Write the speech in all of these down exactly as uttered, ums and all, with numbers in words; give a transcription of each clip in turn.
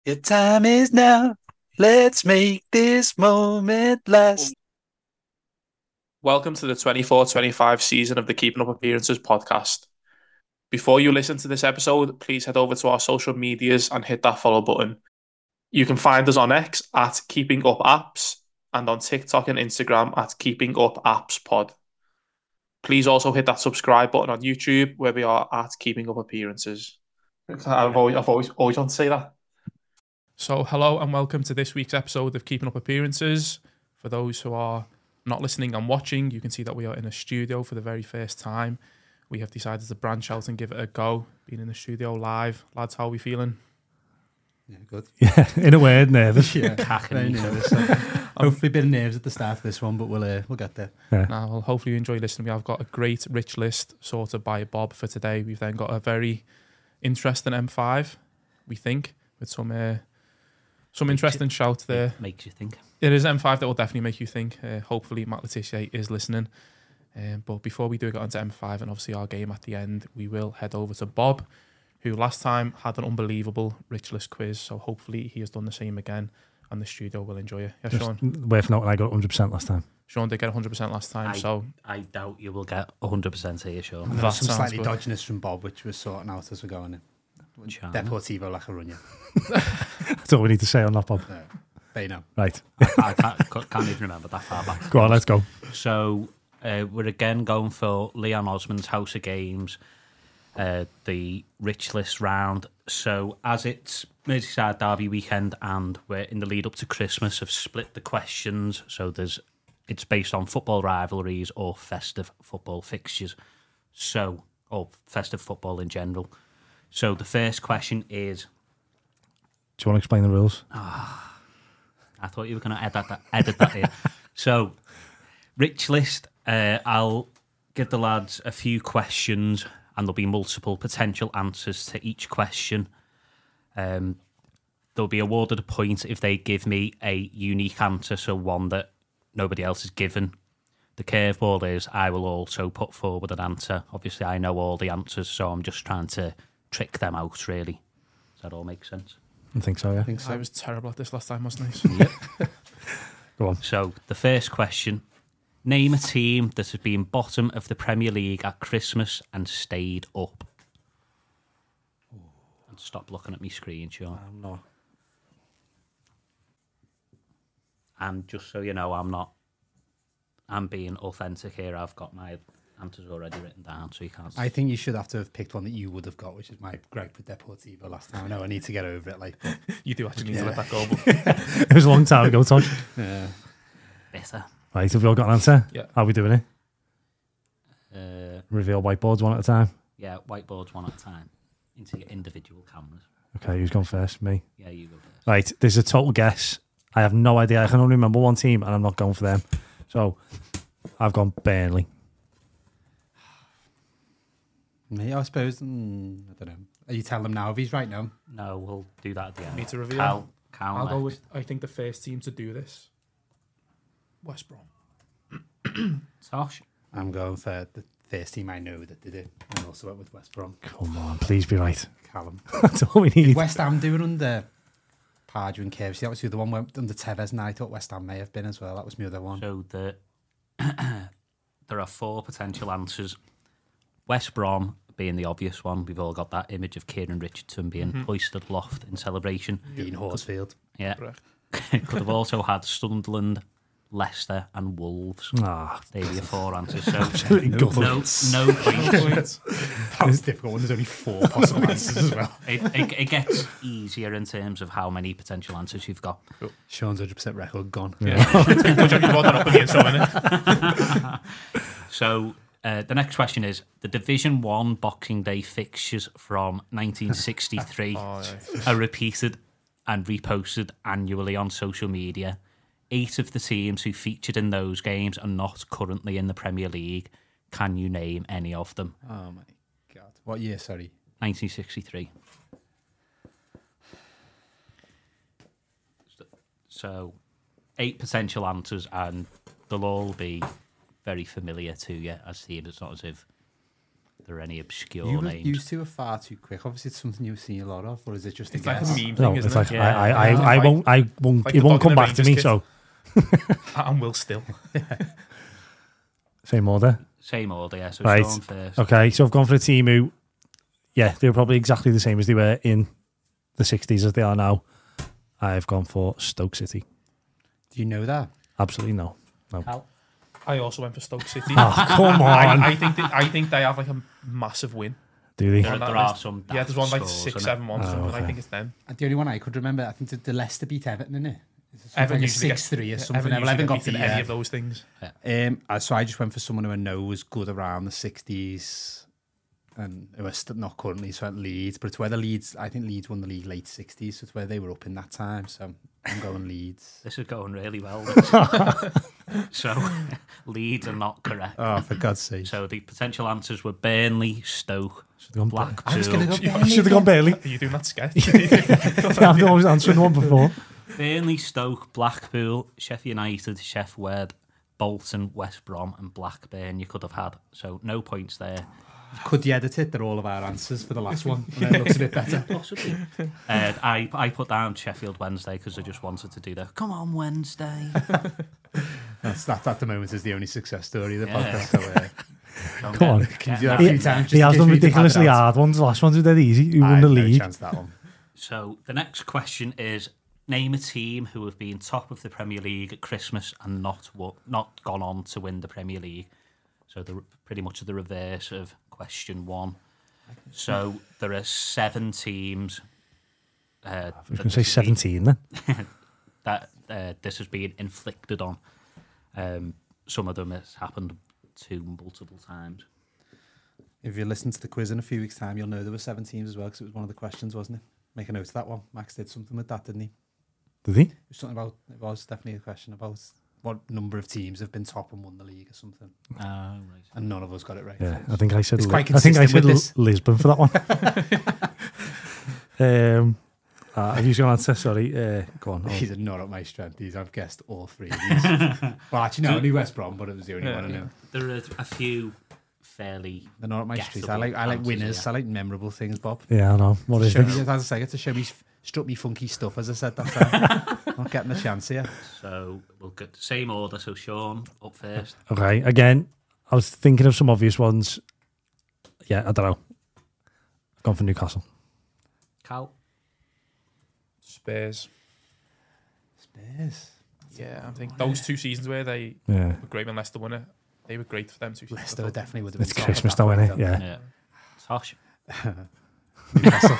Your time is now. Let's make this moment last. Welcome to the twenty-four twenty-five season of the Keeping Up Appearances podcast. Before you listen to this episode, please head over to our social medias and hit that follow button. You can find us on X at Keeping Up Apps and on TikTok and Instagram at Keeping Up Apps Pod. Please also hit that subscribe button on YouTube where we are at Keeping Up Appearances. I've always, I've always, always wanted to say that. So, hello and welcome to this week's episode of Keeping Up Appearances. For those who are not listening and watching, you can see that we are in a studio for the very first time. We have decided to branch out and give it a go, being in the studio live. Lads, how are we feeling? Yeah, good. Yeah, in a way, nervous. Yeah, very nervous. So hopefully a bit of nerves at the start of this one, but we'll uh, we'll get there. Yeah. Now, well, hopefully you enjoy listening. We have got a great rich list sorted by Bob for today. We've then got a very interesting M five, we think, with some uh, some Makes interesting you, shouts there. Makes you think. It is M five that will definitely make you think. Uh, hopefully Matt Letizia is listening. Um, but before we do get onto M five and obviously our game at the end, we will head over to Bob, who last time had an unbelievable rich list quiz. So hopefully he has done the same again and the studio will enjoy it. Yeah, Just Sean? worth noting, I got one hundred percent last time. Sean did get one hundred percent last time. I, so I doubt you will get one hundred percent here, Sean. And there That was some sounds slightly good. dodginess from Bob, which was sorting out as we're going in. Charm. Deportivo La Coruña. That's all we need to say on that, Bob. No, they know. Right. I, I can't, can't even remember that far back. Go on, let's go. So uh, we're again going for Leon Osmond's House of Games, uh, the Rich List round. So as it's Merseyside Derby weekend and we're in the lead up to Christmas, I've split the questions. So there's it's based on football rivalries or festive football fixtures. So, or festive football in general. So the first question is, Do you want to explain the rules? I thought you were going to edit that, edit that here. So, Rich List, uh, I'll give the lads a few questions and there'll be multiple potential answers to each question. Um, they'll be awarded a point if they give me a unique answer, so one that nobody else has given. The curveball is I will also put forward an answer. Obviously, I know all the answers, so I'm just trying to trick them out, really. Does that all make sense? I think so, yeah. I think so. I was terrible at this last time, wasn't I? Yep. Go on. So, the first question. Name a team that has been bottom of the Premier League at Christmas and stayed up. And stop looking at me screen, Sean. I'm not. And just so you know, I'm not... I'm being authentic here. I've got my answers already written down, so you can't... I think you should have to have picked one that you would have got, which is my gripe with Deportivo last time. I know I need to get over it. Like, but, You do actually need to Yeah. let that go. But It was a long time ago, Todd. yeah. Better. Right, have we all got an answer? Yeah. How are we doing it? Uh, Reveal whiteboards one at a time. yeah, whiteboards one at a time. Into your individual cameras. Okay, who's gone first? Me. Yeah, you go first. Right, there's a total guess. I have no idea. I can only remember one team and I'm not going for them. So, I've gone Burnley. Me, I suppose. Mm, I don't know. Are you telling him now if he's right now? No, we'll do that at the end. Me to reveal? Cal, Cal I'll go next. with, I think the first team to do this, West Brom. Tosh. I'm going for the first team I know that did it. And also went with West Brom. Come on, please be right. Callum. That's all we need. West Ham doing under Pardew and Kirby. That was the other one went under Tevez, and I thought West Ham may have been as well. That was my other one. So the there are four potential answers. West Brom being the obvious one. We've all got that image of Kieran Richardson being Mhm. hoisted aloft in celebration. Dean Horsfield. Yeah. Correct. Could have also had Sunderland, Leicester and Wolves. Ah, There are your four answers. So absolutely No gutted. no, no points. That was difficult when there's only four possible answers as well. It, it, it gets easier in terms of how many potential answers you've got. Sean's one hundred percent record gone. Yeah. Good job you brought that up in the intro, innit? So uh, the next question is the Division One Boxing Day fixtures from nineteen sixty-three Oh, yeah. are repeated and reposted annually on social media. Eight of the teams who featured in those games are not currently in the Premier League. Can you name any of them? Oh my god. What year, sorry? nineteen sixty-three. So, eight potential answers, and they'll all be very familiar to you as teams. It's not as if there are any obscure You, were, names. you two are far too quick. Obviously, it's something you've seen a lot of, or is it just a It's like a guess? meme No, thing, it's isn't like it? Yeah. I, I, Yeah. I, I won't, I won't, Like it the won't dog come in the back to me. Rangers So And will still. same order. Same order, yeah. So Right. Sean first. Okay, so I've gone for a team who, yeah, they were probably exactly the same as they were in the sixties as they are now. I've gone for Stoke City. Do you know that? Absolutely no. Cal? I also went for Stoke City. Oh, come I, on. I think they, I think they have like a massive win. Do they? There, on that there are list. some. Yeah, there's one like scores, six, isn't it? seven, one. Oh, something. okay. I think it's them. And the only one I could remember, I think the, the Leicester beat Everton, innit? Evan like usually six gets three or yeah, something. Evan Well, usually Evan got beats to in the any yeah. of those things. Um, uh, so I just went for someone who I know was good around the sixties and who are still not currently, so at Leeds. But it's where the Leeds, I think Leeds won the league late sixties, so it's where they were up in that time. So I'm going Leeds. This is going really well. So, Leeds are not correct. Oh, for God's sake. So, the potential answers were Burnley, Stoke, Should've gone Blackpool. I was going to go I should have gone Bailey. Are you doing that sketch? I've always answered one before. Burnley, Stoke, Blackpool, Sheffield United, Sheff Wed, Bolton, West Brom, and Blackburn. You could have had. So, no points there. Could you edit it? They're all of our answers for the last one. And then it looks a bit better. Possibly. uh, I, I put down Sheffield Wednesday because I just wanted to do the come on Wednesday. That's, that at the moment is the only success story of the Yeah. podcast. So, uh, Don't Come on. get- can you get do that that. a few times? He just has in done case we need to pad it ridiculously out? hard ones. The last ones were dead easy. Who I won had the no league? chance that one. So the next question is: name a team who have been top of the Premier League at Christmas and not wo- not gone on to win the Premier League. So the pretty much the reverse of question one. So there are seven teams. Uh, I was that going to this say has been- seventeen then. that uh, this has been inflicted on. Um, some of them has happened to multiple times. If you listen to the quiz in a few weeks' time, you'll know there were seven teams as well, because it was one of the questions, wasn't it? Make a note of that one. Max did something with that, didn't he? Did he? It was something about, it was definitely a question about what number of teams have been top and won the league or something. Oh, right. And none of us got it right. Yeah, I think I said. It's Li- quite I think I consistent said with L- this. Lisbon for that one. um, uh, have you got an answer? Sorry, uh, go on. These are not at my strength. These I've guessed all three of these. Well, actually, no, only West Brom, but it was the only Yeah, one I yeah. knew. There are a few fairly. They're not at my street. I Guessable like I like answers, winners. yeah. I like memorable things, Bob. Yeah, I know. What is Show it? me, as I say, to show me struck me funky stuff, as I said that time. Not getting a chance here. So we'll get the same order. So Sean up first. Okay, again, I was thinking of some obvious ones. Yeah, I don't know. I've gone for Newcastle. Cal. Spurs. Spurs. Yeah, I think those two seasons where they Yeah, were great when Leicester won it, they were great for them two seasons. Leicester definitely would have been. it's top at Christmas that though, point, isn't it? though. Yeah. Yeah. Tosh. Newcastle.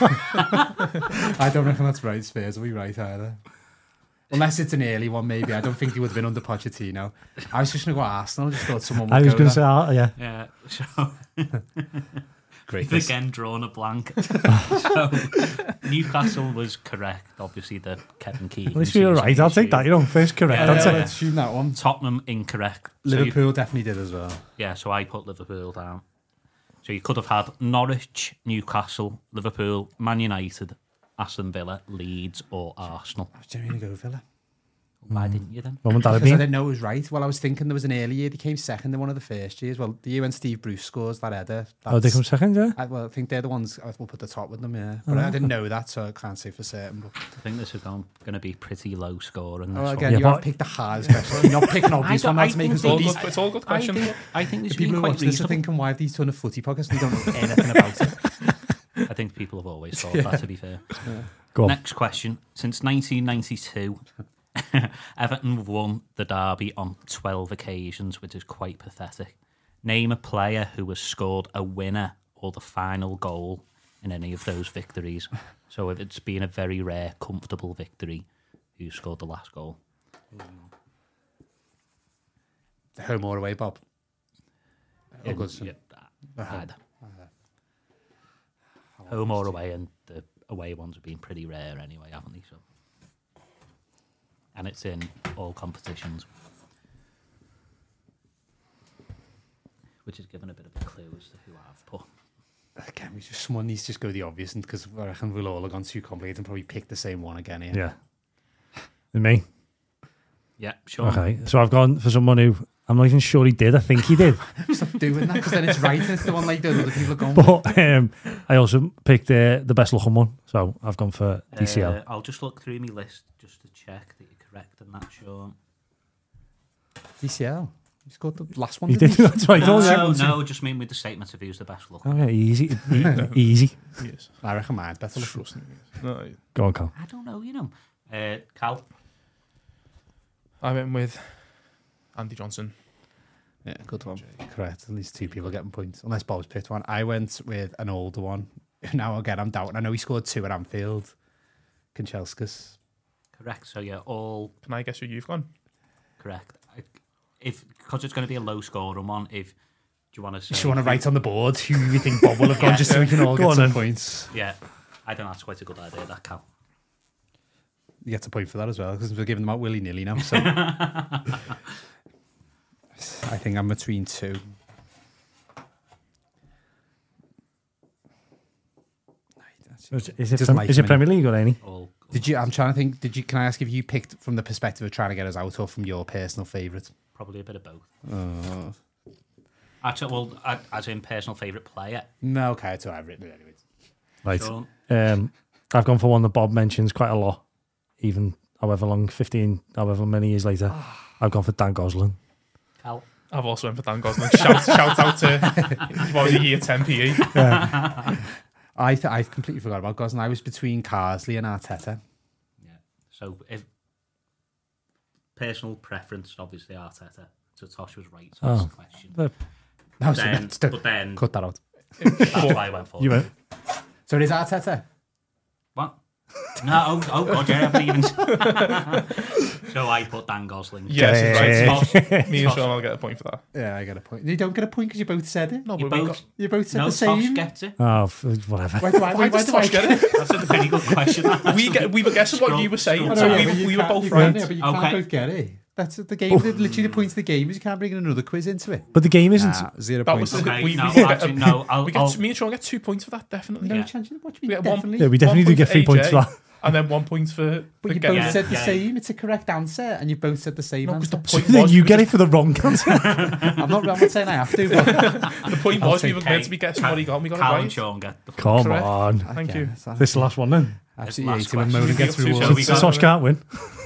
I don't reckon that's right. Spurs will be right either. Unless it's an early one, maybe. I don't think he would have been under Pochettino. I was just going to go Arsenal. I just thought someone would I was go going to there. say, uh, yeah. Yeah. So Great. we've again drawn a blank. So Newcastle was correct. Obviously, the Kevin Keegan. At least we were season right. I'll take issue. that. You know, first correct. Yeah, I'll take let's shoot that one. Tottenham incorrect. So you- Liverpool definitely did as well. yeah, so I put Liverpool down. So you could have had Norwich, Newcastle, Liverpool, Man United, Aston Villa, Leeds, or Arsenal. I was genuinely going to go Villa. Why didn't you then? Mum and Dad have Because I been. didn't know it was right. Well, I was thinking there was an early year. They came second in one of the first years. Well, the year when Steve Bruce scores that header. Oh, they come second, yeah? I, well, I think they're the ones I will put the top with them, yeah. But I didn't know that, so I can't say for certain. But, I think this is going to be pretty low score. And oh, this again, Yeah, you but- have picked the hardest question. You're not picking obvious I one. don't- That's I making think It's all these. good, it's all good I questions. think, I think this The has people been who quite watch this are reasonable. thinking, why have these done a footy podcast and we don't know anything about it? I think people have always thought that, to be fair. Go on. Next question. Since nineteen ninety-two, Everton have won the derby on twelve occasions, which is quite pathetic. Name a player who has scored a winner or the final goal in any of those victories. So if it's been a very rare, comfortable victory, who scored the last goal? Home or away, Bob? Oh, In- Goodson. yeah, either. Home or away, and the away ones have been pretty rare anyway, haven't they? So, and it's in all competitions, which has given a bit of a clue as to who I've put. Again, we just someone needs to just go the obvious, because I reckon we'll all have gone too complicated and probably pick the same one again here. Yeah. And me? Yeah, sure. Okay. So I've gone for someone who I'm not even sure he did. I think he did. Stop doing that because then it's right and it's the one like the other people are going. But um, I also picked uh, the best looking one, so I've gone for D C L. Uh, I'll just look through my list just to check that you're correct in that, Sean. D C L. He scored the last one. He didn't did. That's right. No, Oh, yeah. no, just mean with the statement of who's the best looking. Okay, easy, e- easy. Yes. I reckon mine's better. Looking. Trust me. No, Go on, Cal. I don't know, you know. Uh, Cal? I went with Andy Johnson. Yeah, good one. Correct. At least two people getting points, unless Bob's picked one. I went with an older one. Now again, I'm doubting. I know he scored two at Anfield. Kanchelskis. Correct. So yeah, all Can I guess who you've gone? correct. I- If because it's going to be a low scoring one. If do you want to say? Do you want to write on the board who you think Bob will have gone, Yeah. just so we can all Go get on some then. points? Yeah, I think that's quite a good idea. That Cal. You get a point for that as well, because we're giving them out willy nilly now. So I think I'm between two. Is it, is it, Doesn't Prem- like is him it Premier League or any? All. Did you? I'm trying to think. Did you? Can I ask if you picked from the perspective of trying to get us out, or from your personal favourite? Probably a bit of both. Oh. Actually, well, I- as in personal favourite player. No, okay, so I've written it anyways. Right. Sean? Um, I've gone for one that Bob mentions quite a lot, even however long, fifteen, however many years later. I've gone for Dan Gosling. Cal. I've also went for Dan Gosling. Shout, shout out to what was it, year ten P E. I th- I completely forgot about Gosling. I was between Carsley and Arteta. Yeah. So if personal preference, obviously Arteta. So Tosh was right. So that's Oh. the question. The- No, so Then, let's do- but then cut that out. that's why I went for You it. went. So it is Arteta. What? No, oh, oh God, yeah, I haven't even. So I put Dan Gosling. Yes, Yeah. right. Tosh, Me and Tosh- Sean will get a point for that. Yeah, I get a point. You don't get a point because you both said it. No, You but we both, got, You both said no, the Tosh same. gets it. Oh, f- whatever. Why do I? why Why, does do I Tosh get get it? That's a very good question. We get, we were guessing what you were saying, Scroll- so Oh, we, yeah, we were both you right. Can't, but you Okay. can't both get it. That's the game. Literally, the point of the game is you can't bring in another quiz into it. But the game isn't. Nah, zero That points. was Okay, we, no, we get, actually, no. I'll, we I'll, get, me and Sean get two points for that, definitely. No Yeah. chance. What do you We mean? get one- Definitely. yeah, we definitely One do get point three for points for A J. that. And then one point for, But for you getting both Yeah, said the yeah, same. It's a correct answer, and you both said the same No, because answer. the So point then was you we get were it for the wrong answer. I'm not. I'm not saying I have to. But just- The point I'll was we take were Cal- meant to be guessing what he got. and We got Cal it and right. Sean get the Come Correct. on. Thank Okay, you. that's- This is the last one then. Absolutely Last hate it when question. Mona gets Two- through two- all so this. we got- Sosh can't win.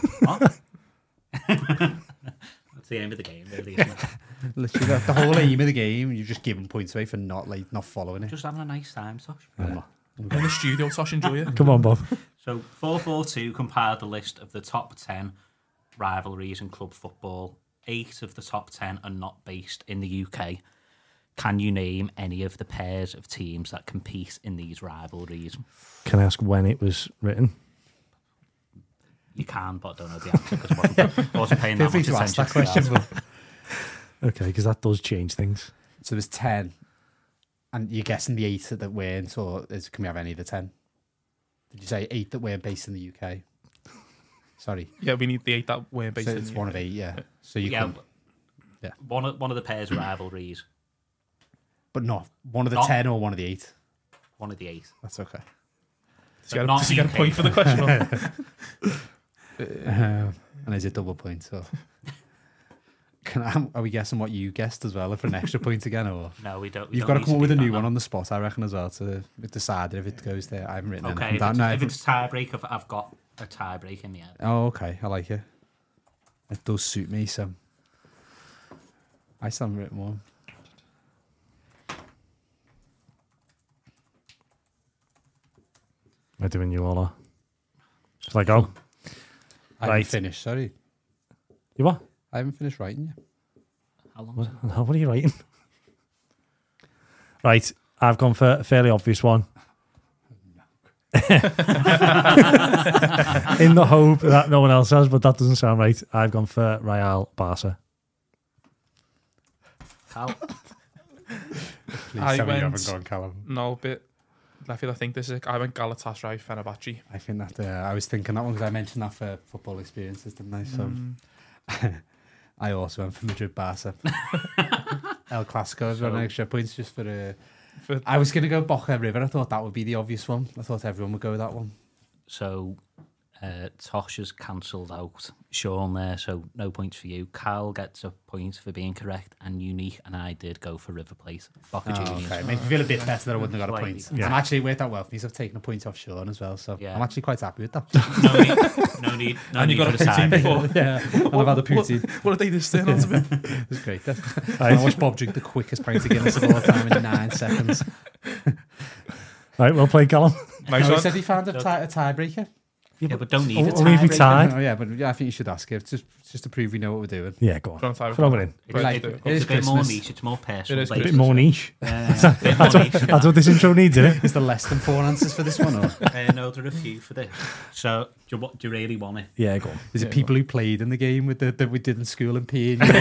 That's the aim of the game, really, isn't it? Literally, the, the whole aim of the game, you've just given points away for not like not following it. Just having a nice time, Tosh. I'm not. In the studio, Tosh, enjoy it. Come on, Bob. So four four two compiled the list of the top ten rivalries in club football. Eight of the top ten are not based in the U K. Can you name any of the pairs of teams that compete in these rivalries? Can I ask when it was written? You can, but I don't know the answer because I wasn't, I wasn't paying Feel that free much to ask attention that to question. that. But, Okay, because that does change things. so there's ten, and you're guessing the eight that weren't, or is, can we have any of the ten? Did you say eight that weren't based in the U K? Sorry, Yeah, we need the eight that weren't based so in it's the one of eight. Yeah. So you Yeah, can, but yeah. one of one of the pairs rivalries, but not one of the Not- ten or one of the eight. one of the eight. That's okay. Does he get a- Not does he get a U K. point for the question? or- Uh, and is it double point? So can I, are we guessing what you guessed as well for an extra point again, or No, we don't. We you've don't got to need come up with a do new that one now. on the spot? I reckon as well to decide if it goes there. I haven't written Okay, anything if down. it's, No, if I it's tiebreak, I've, I've got a tiebreak in the end. Oh, okay. I like it. It does suit me, so I still haven't written one. Am I doing you all? Or? Shall I go? I Right. haven't finished. Sorry, You what? I haven't finished writing yet. How long? What, what are you writing? Right, I've gone for a fairly obvious one. In the hope that no one else has, but that doesn't sound right. I've gone for Real Barca. Cal? Please I tell me you went- haven't gone, Callum. No, bit. I feel I think this is. I went Galatasaray, Fenerbahce. I think that uh, I was thinking that one because I mentioned that for football experiences, didn't I? So Mm. I also went for Madrid Barca. El Clasico is So- running extra points just for. Uh, For- I was going to go Boca River. I thought that would be the obvious one. I thought everyone would go with that one. So, Uh, Tosh has cancelled out Sean there, so no points for you. Carl gets a point for being correct, and Unique and I did go for River Plate. Boca Oh, Juniors. okay. Makes me feel a bit better that I wouldn't have got a Slightly. point. Yeah. I'm actually worked out well for me, so I've taken a point off Sean as well, so Yeah. I'm actually quite happy with that. No need, no need, no And need you got for a the poutine time. before. Yeah, and I've had a poutine. What, what did they just turn on to me? It was great. I watched Bob drink the quickest pint of Guinness of all time in nine seconds. Right, well played, Callum. Nice No, he one. said he found a, tie, a tiebreaker. Yeah, but don't need I'll- a I'll leave you tiebreaker. tie. Oh, yeah, but yeah, I think you should ask it just just to prove we know what we're doing. Yeah, go on. Trying to tie Throw it in. It's, Right, like- do it it. is it's a bit more Christmas. niche. It's more personal. It is A based. bit more niche. Yeah, a bit more That's what, niche than that's that. what this intro needs, isn't it? Is there less than four answers for this one, or Uh, no, there are a few for this. So, do you, wa- do you really want it? Yeah, go on. is it Yeah, people who played in the game with the, that we did in school and P? And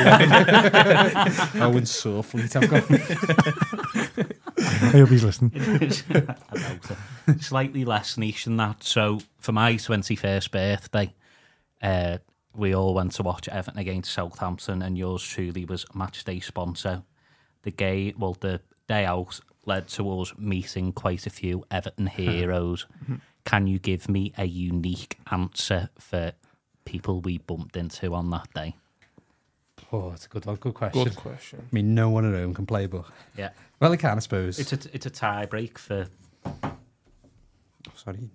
Owen Surfleet, I've got. I hope he's listening. I doubt it. Slightly less niche than that. So, for my twenty-first birthday, uh, we all went to watch Everton against Southampton, and yours truly was match day sponsor. The game, well, the day out led to us meeting quite a few Everton heroes. Can you give me a unique answer for people we bumped into on that day? Oh, it's a good one. Good question. Good question. I mean, no one at home can play, but Yeah, well, they can, I suppose. it's a it's a tie break for. Sorry.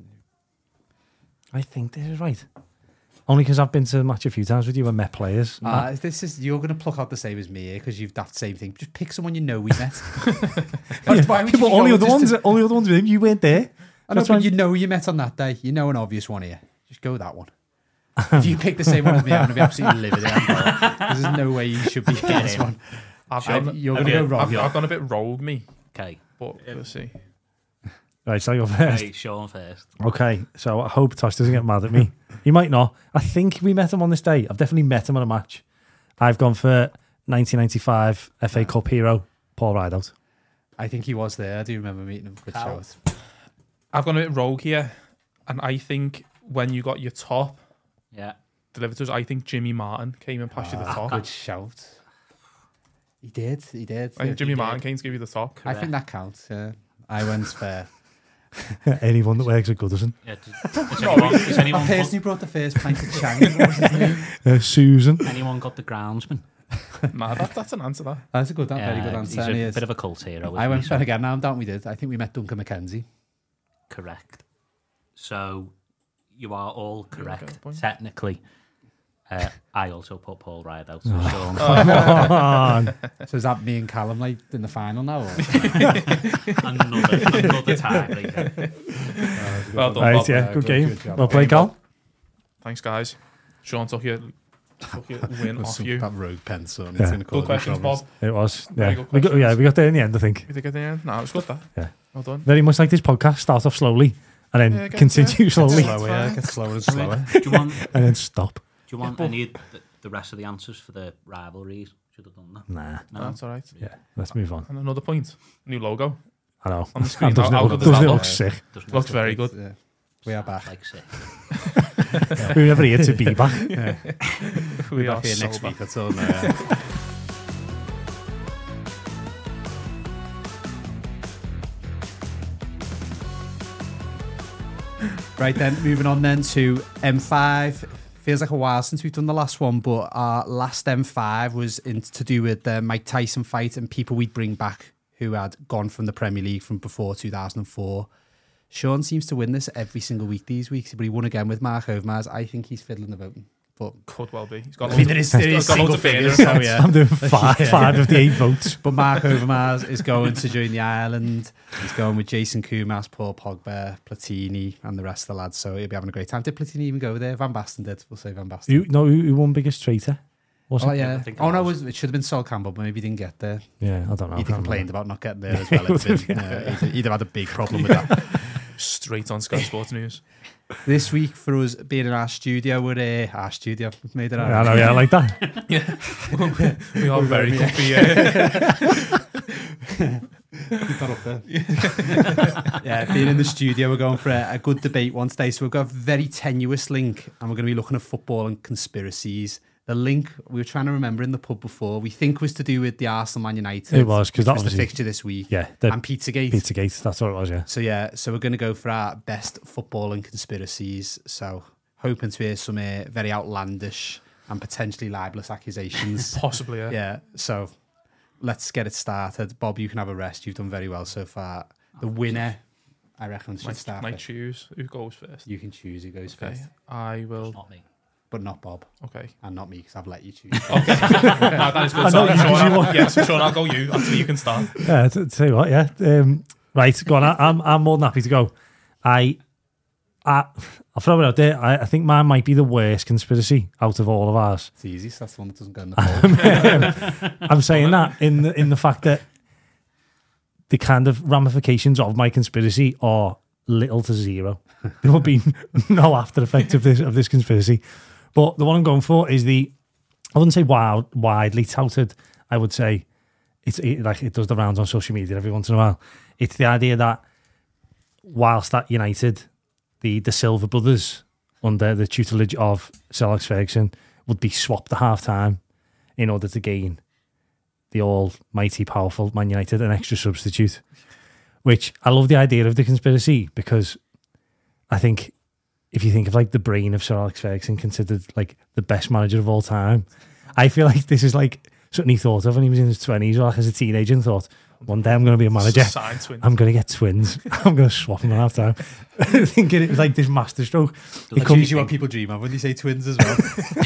I think this is right. Only because I've been to the match a few times with you and met players. Uh, this is you're going to pluck out the same as me here because you've daft same thing. Just pick someone you know we met. Yeah, Why would you but go only other just ones, to- only other ones with him. You weren't there. I know, That's but fine. you know you met on that day. You know an obvious one here. Just go with that one. If you pick the same one as me, I'm going to be absolutely livid. Because there's no way you should be getting this in. one. I've, I've- gone, you're I've, gonna go I've, wrong, I've, yeah. I've gone a bit rogue me, Okay, but we'll see. Right, so you're first. hey, Sean first. Okay, so I hope Tosh doesn't get mad at me. He might not. I think we met him on this day. I've definitely met him on a match. I've gone for nineteen ninety-five F A Cup hero, Paul Rideout. I think he was there. I do remember meeting him. Good Cal. shout. I've gone a bit rogue here, and I think when you got your top Yeah. delivered to us, I think Jimmy Martin came and passed you the Ah, top. good shout. He did. He did. I think Jimmy he Martin did. came to give you the top. I think that counts. Yeah. I went for. Anyone that works at Goodison. Yeah, does, does anyone, does I anyone, personally got, brought the first pint of Chang. What was his name? Uh, Susan. anyone got the groundsman? Nah, that, that's an answer. That That's a good, very Yeah, good he's answer. and he a is. bit of a cult hero. I isn't went he? for So- again. Now, don't we? Did I think we met Duncan McKenzie? Correct. So you are all get a correct. point. Technically, uh, I also put Paul Rideout. So Oh. Sean, Come on. So is that me and Callum like in the final now? Or? another another tiebreaker. well done, Right, Bob. yeah, Uh, good good- game. good job. Well played, Cal. Thanks, guys. Sean took your, took your win off you. That rogue pencil. And Yeah. it's gonna cause Good me questions, problems. Bob. It was. Very Yeah. good We got, yeah, questions. we got there in the end, I think. You think at the end? No, it was good, that. Yeah. Well done. Very much like this podcast. Start off slowly and then Yeah, get continue there. slowly Get Slower, yeah, it gets slower and I mean, slower. do you want and then stop. do you want but- any of the, the rest of the answers for the rivalries? Should have done that. Nah. No, No, that's all right. Yeah, let's move on. And another point. New logo. I know. On the screen, doesn't how- it how look, good does doesn't that it look? look sick? doesn't Looks very good. Yeah. We are back. like sick. We were never here to be back. Yeah. We We're are back here so next back. week. That's all. Uh, right then, moving on then to M five. Feels like a while since we've done the last one, but our last M five was in, to do with the Mike Tyson fight and people we'd bring back who had gone from the Premier League from before two thousand four. Sean seems to win this every single week these weeks, but he won again with Mark Overmars. I think he's fiddling the voting. But Could well be. He's got I mean, loads there of- is, there he's is got single loads of figures, fingers. so yeah. I'm doing five, Yeah. five of the eight votes. But Mark Overmars is going to join the island. He's going with Jason Kumas, Paul Pogba, Platini, and the rest of the lads. So he'll be having a great time. Did Platini even go there? Van Basten did. We'll say Van Basten. You no, who, who won biggest traitor? Was Oh it? yeah. I think it Oh no, it, was. was, it should have been Sol Campbell, but maybe he didn't get there. Yeah, I don't know. He'd I can't complained remember. about not getting there as well. It'd been, uh, he'd, he'd have had a big problem with that. Straight on Sky Sports News. This week for us being in our studio, we're uh, our studio. We've made it out. Yeah, I know. Yeah, I like that. We are very comfy. Yeah. Keep that up there. Yeah, being in the studio, we're going for a, a good debate one day. So we've got a very tenuous link, and we're going to be looking at football and conspiracies. The link we were trying to remember in the pub before, we think was to do with the Arsenal Man United. It was, 'cause which that was the obviously- fixture this week. Yeah, the and Pizzagate. Pizzagate. That's what it was. Yeah. So yeah, so we're going to go for our best football and conspiracies. So hoping to hear some uh, very outlandish and potentially libelous accusations. Possibly, yeah. Yeah, so let's get it started. Bob, you can have a rest. You've done very well so far. The winner, I reckon, should Might, start. might it. choose who goes first. You can choose who goes Okay, first, I will. Not me. but not Bob Okay. and not me because I've let you choose. Okay. No, that is good. I know So, you Sean, usually I'll- want- yeah, so Sean, I'll go you. Actually, you can start. Yeah, t- tell you what, yeah. Um, right, go on. I, I'm I'm more than happy to go. I, I I'll throw it out there. I, I think mine might be the worst conspiracy out of all of ours. It's easy, so that's the one that doesn't go in the poll. I'm saying that in the in the fact that the kind of ramifications of my conspiracy are little to zero. There will be no after effect of this of this conspiracy. But the one I'm going for is the, I wouldn't say wild, widely touted. I would say it's it, like it does the rounds on social media every once in a while. It's the idea that whilst at United, the the Silva brothers under the tutelage of Sir Alex Ferguson would be swapped at half time in order to gain the almighty powerful Man United an extra substitute. Which I love the idea of the conspiracy because I think if you think of like the brain of Sir Alex Ferguson considered like the best manager of all time, I feel like this is like something he thought of when he was in his twenties or like as a teenager and thought, one day I'm going to be a manager. Sign twins. I'm going to get twins. I'm going to swap them at half time. Thinking it was like this masterstroke. It It's comes usually what people dream of when you say twins as well.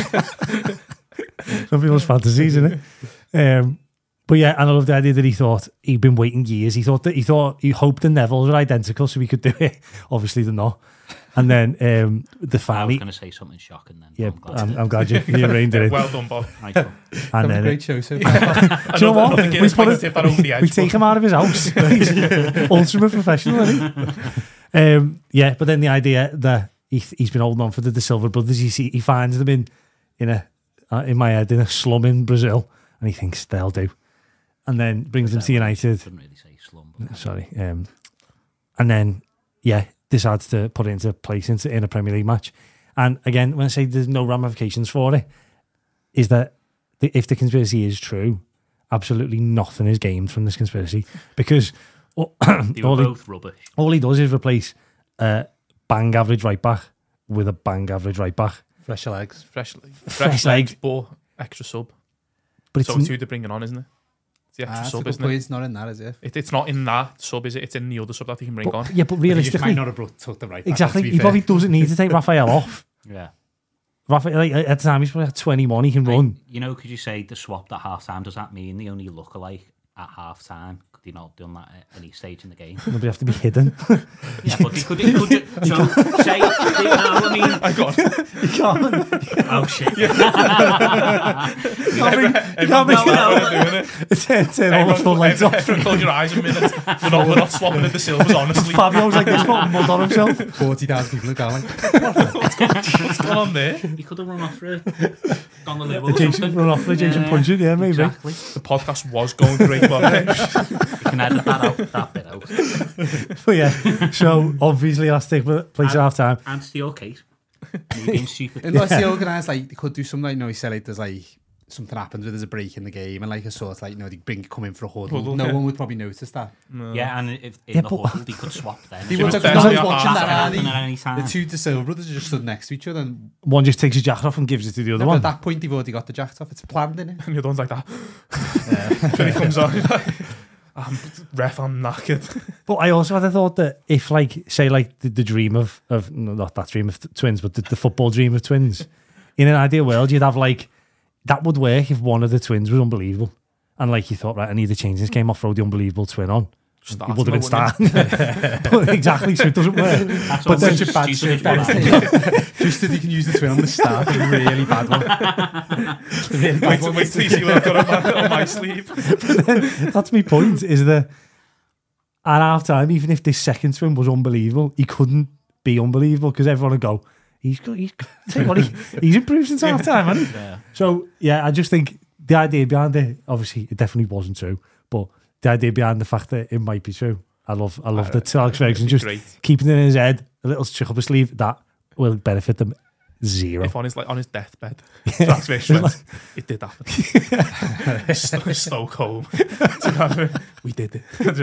some people's fantasies, isn't it? Um, but yeah, and I love the idea that he thought he'd been waiting years. He thought that he thought he hoped the Nevilles were identical so he could do it. Obviously, they're not. And then um, the I was family. going to say something shocking then. Yeah, I'm glad I'm, to- I'm glad you, you reined it in. Well done, Bob. Nice one. And Have a then great it, show so far. do you know Another- what? another We Guinness put might it- tip that over the edge. we take him out of his house. He's ultimate professional, isn't he? Um, yeah, but then the idea that he, he's been holding on for the De Silva brothers, he see, he finds them in in a uh, in my head in a slum in Brazil, and he thinks they'll do, and then brings them to United. Couldn't really say slum. But Sorry, um, and then yeah, decides to put it into place into in a Premier League match. And again, when I say there's no ramifications for it, is that the, if the conspiracy is true, absolutely nothing is gained from this conspiracy because all, they were all, he, both rubbish. all he does is replace a bang average right back with a bang average right back. Fresh legs. Fresh, fresh, Fresh legs, legs. but extra sub. But it's So it's who they're bringing on, isn't it? It's the Ah, extra that's a sub, good isn't point. it? It's not in that, is it? it? It's not in that sub, is it? It's in the other sub that he can bring but, on. yeah, but You just realistically, might not have brought, took the right back, exactly, to be he fair. probably doesn't need to take Raphael off. Yeah. Raphael, like, at the time, he's probably at twenty-one. He can Like, run. you know, could you say the swapped at half time? Does that mean they only look alike at half time? Could they not have done that at any stage in the game? Nobody have to be hidden. Yeah, but they could, they could ju- so say, no, I mean, I got You can't. oh shit. You can't bring. You can't bring. doing it. Turn, turn all the floodlights off. Everyone close your eyes a minute. We're not, we're not swapping at the Silvers, honestly. Fabio's like this, putting mud on himself. forty thousand people are going like, What's going on there? He could have run off for it. Gone the level. or Jason something. run off the Jason Yeah, punch it, yeah, maybe. Exactly. The podcast was going great, but You can edit that out, that bit out. But yeah, so obviously that's take place at half time. And to your case, you being stupid. unless they organise, like, they could do something like, you know, he said, like, there's like, something happens where there's a break in the game and like a sort of like, you know, they bring come in for a huddle. Huddle, no yeah. one would probably notice that. Yeah, and if in Yeah, the but- huddle, they could swap then. They She would was have, no one's definitely watching at that, half are Happen they? at any time. The two De Silva brothers are just stood next to each other, and One just takes his jacket off and gives it to the other at one. that point they've already got the jacket off. It's planned, isn't it? and the other one's like that. Then he comes on. he's like, I'm ref, I'm knackered. But I also had a thought that if, like, say, like the, the dream of of no, not that dream of t- twins, but the, the football dream of twins, in an ideal world, you'd have like that would work if one of the twins was unbelievable, and like you thought, right, I need to change this game. I'll throw the unbelievable twin on. Start It would have been them, starting. But exactly, so it doesn't work. That's But all then- the Such a bad stupid script, one. Just that you can use the twin on the start, a really bad one. Really bad Wait, one. wait till you see what I've got on my, on my sleeve. That's my point. Is that at half time, even if this second swim was unbelievable, he couldn't be unbelievable because everyone would go, he's got, he's got, tell you what, he, he's improved since half time, hasn't he? Yeah. So yeah, I just think the idea behind it, obviously, it definitely wasn't true, but the idea behind the fact that it might be true, I love, I love that Sir Alex Ferguson just Great. keeping it in his head, a little trick up his sleeve, that will benefit them zero. If on his like on his deathbed, that's where went, it did happen. Sto- Stockholm. We did it. Do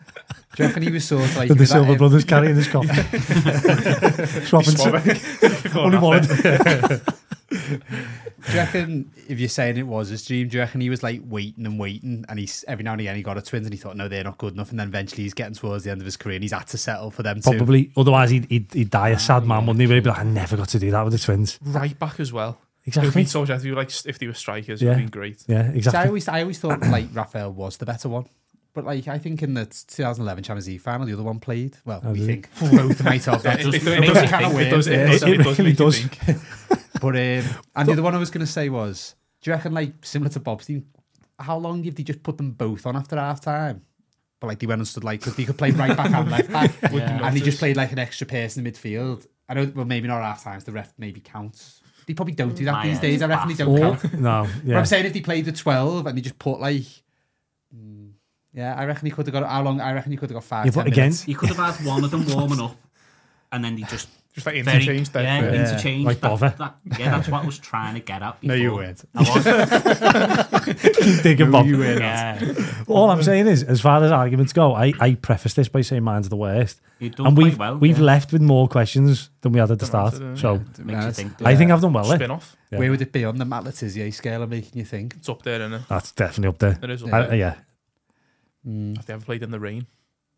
you reckon he was sort of like With the with that, Silver um, Brothers carrying his coffin. Swapping, Swapping. Only one. Do you reckon, if you're saying it was his dream, do you reckon he was like waiting and waiting and he's every now and again he got a twins and he thought, no, they're not good enough, and then eventually he's getting towards the end of his career and he's had to settle for them too? Probably. Otherwise, he'd, he'd, he'd die a sad man, wouldn't he? He'd be like, I never got to do that with the twins. Right back as well. Exactly. It would be so if you like if they were strikers, Yeah. it would have been great. Yeah, See, exactly. I always, I always thought like Raphael was the better one. But like, I think in the twenty eleven Champions League final, the other one played. Well, Oh, we did think both might have. It, It, it, it, it, does it, kind of it, weird. does, it, yeah. does, It it does really make you does. think. But um, and the other one I was going to say was, do you reckon like similar to Bobstein, how long did they just put them both on after half time? But like they went and stood like because they could play right back and left back, Yeah. and they just played like an extra person in midfield. I know, well, maybe not half times. The ref maybe counts. They probably don't do that My these head days. is I reckon they baffled. don't Or, count. no, But yeah. I'm saying if they played the twelve and they just put like, mm, yeah, I reckon he could have got how long? I reckon he could have got five. Yeah, ten but again, minutes. You could have had one of them warming up, and then they just Just like very interchange that. yeah, Yeah. interchange. Like that, bother. that, yeah, that's what I was trying to get at. No, Before. you weren't. I was. keep digging, Bob. You were not. Yeah, All I'm saying is, as far as arguments go, I, I preface this by saying mine's the worst. you've done And quite we've, well. we've yeah. left with more questions than we had at the Done well, start. didn't it? So Makes you think. I think I've done well. Eh? Spin off. Yeah. Where would it be on the Matt Letizia scale of making you think? It's up there, isn't it? That's definitely up there. It is up I, there. yeah. Mm. If they ever played in the rain.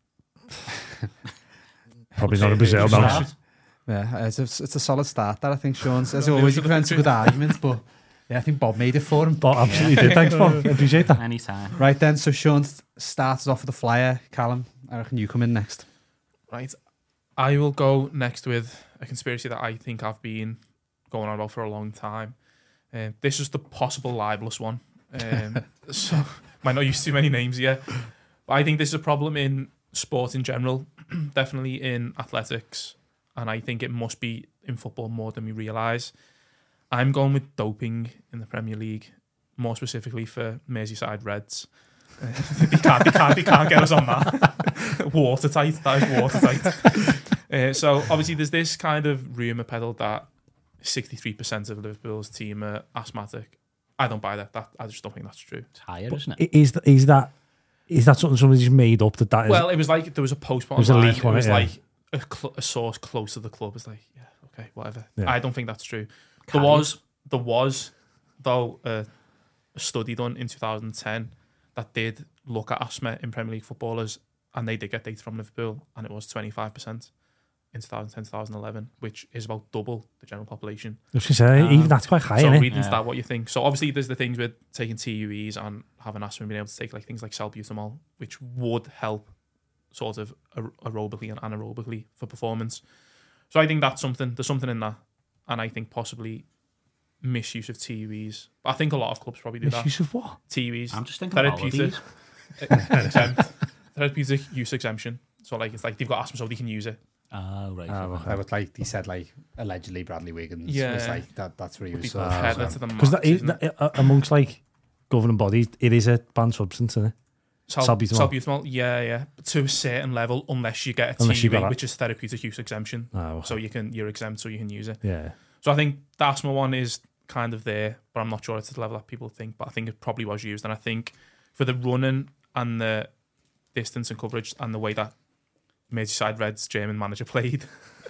Probably not in Brazil, no. Yeah. Yeah, it's a, it's a solid start. That I think, Sean. As Yeah, always, it you was can a some good arguments, but yeah, I think Bob made it for him. But absolutely did. Thanks, Bob. I appreciate that. Anytime. Right then, so Sean starts off with a flyer. Callum, I reckon you come in next. Right. I will go next with a conspiracy that I think I've been going on about for a long time. Um, this is the possible libelous one. Um, so might not use too many names yet. But I think this is a problem in sport in general, definitely in athletics. And I think it must be in football more than we realise. I'm going with doping in the Premier League, more specifically for Merseyside Reds. Uh, they, can't, they, can't, they can't get us on that. Watertight. That is watertight. uh, so obviously there's this kind of rumour peddled that sixty-three percent of Liverpool's team are asthmatic. I don't buy that. That I just don't think that's true. It's higher, isn't it? Is, th- is that is that something somebody just made up that that is? Well, it was like there was a post was a online. leak It on it, was yeah. like a, cl- a source close to the club was like, yeah, okay, whatever. Yeah. I don't think that's true. Can there you? was, there was, though, uh, a study done in two thousand ten that did look at asthma in Premier League footballers, and they did get data from Liverpool, and it was twenty-five percent in twenty ten, twenty eleven, which is about double the general population. I was going to say, Um, even that's quite high, so isn't it? read into Yeah. that what you think. So obviously there's the things with taking T U Es and having asthma and being able to take like things like salbutamol, which would help sort of aer- aerobically and anaerobically for performance. So I think that's something, there's something in that. And I think possibly misuse of T U Es. But I think a lot of clubs probably do that. Misuse of what? T U Es. I'm just thinking of Therapeutic. holidays. exempt. Therapeutic use exemption. So like it's like they've got asthma so they can use it. Oh, right. Oh, okay. I would like he said like allegedly Bradley Wiggins Yeah. was like that. That's where he Would be was. sort of- tethered to the Because max, that is, isn't it? that, uh, amongst like governing bodies, it is a banned substance, isn't it? Sal- Salbutamol. Salbutamol, yeah, yeah. But to a certain level, unless you get a Unless you T U E, got that. which is therapeutic use exemption. Oh, okay. So you can you're exempt, so you can use it. yeah. So I think the asthma one is kind of there, but I'm not sure it's at the level that people think. But I think it probably was used, and I think for the running and the distance and coverage and the way that Merseyside Reds German manager played,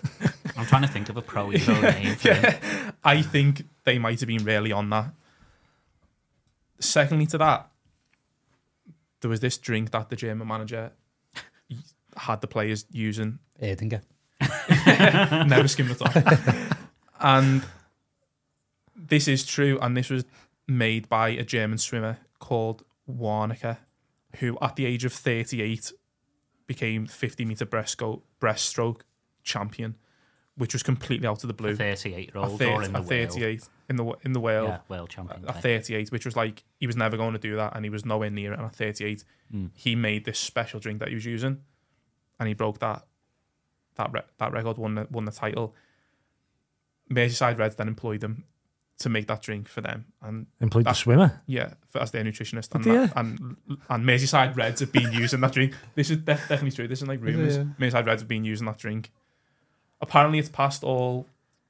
I'm trying to think of a pro hero name for him. I think they might have been really on that. Secondly to that, there was this drink that the German manager had the players using. Erdinger. Never skimmed the top. And this is true, and this was made by a German swimmer called Warnecke, who at the age of thirty-eight became fifty meter breaststroke breaststroke champion, which was completely out of the blue. thirty-eight year At, old thirty, or in the at thirty-eight in the in the world. Yeah, world champion. At thirty-eight, which was like he was never going to do that, and he was nowhere near it. And at thirty-eight, Mm. he made this special drink that he was using, and he broke that that re- that record, won the, won the title. Merseyside Reds then employed him to make that drink for them, and Employed the That- swimmer. yeah, for, as their nutritionist, and, Did that, and and Merseyside Reds have been using that drink. This is def- definitely true. This is like rumours. yeah? Merseyside Reds have been using that drink. Apparently, it's passed all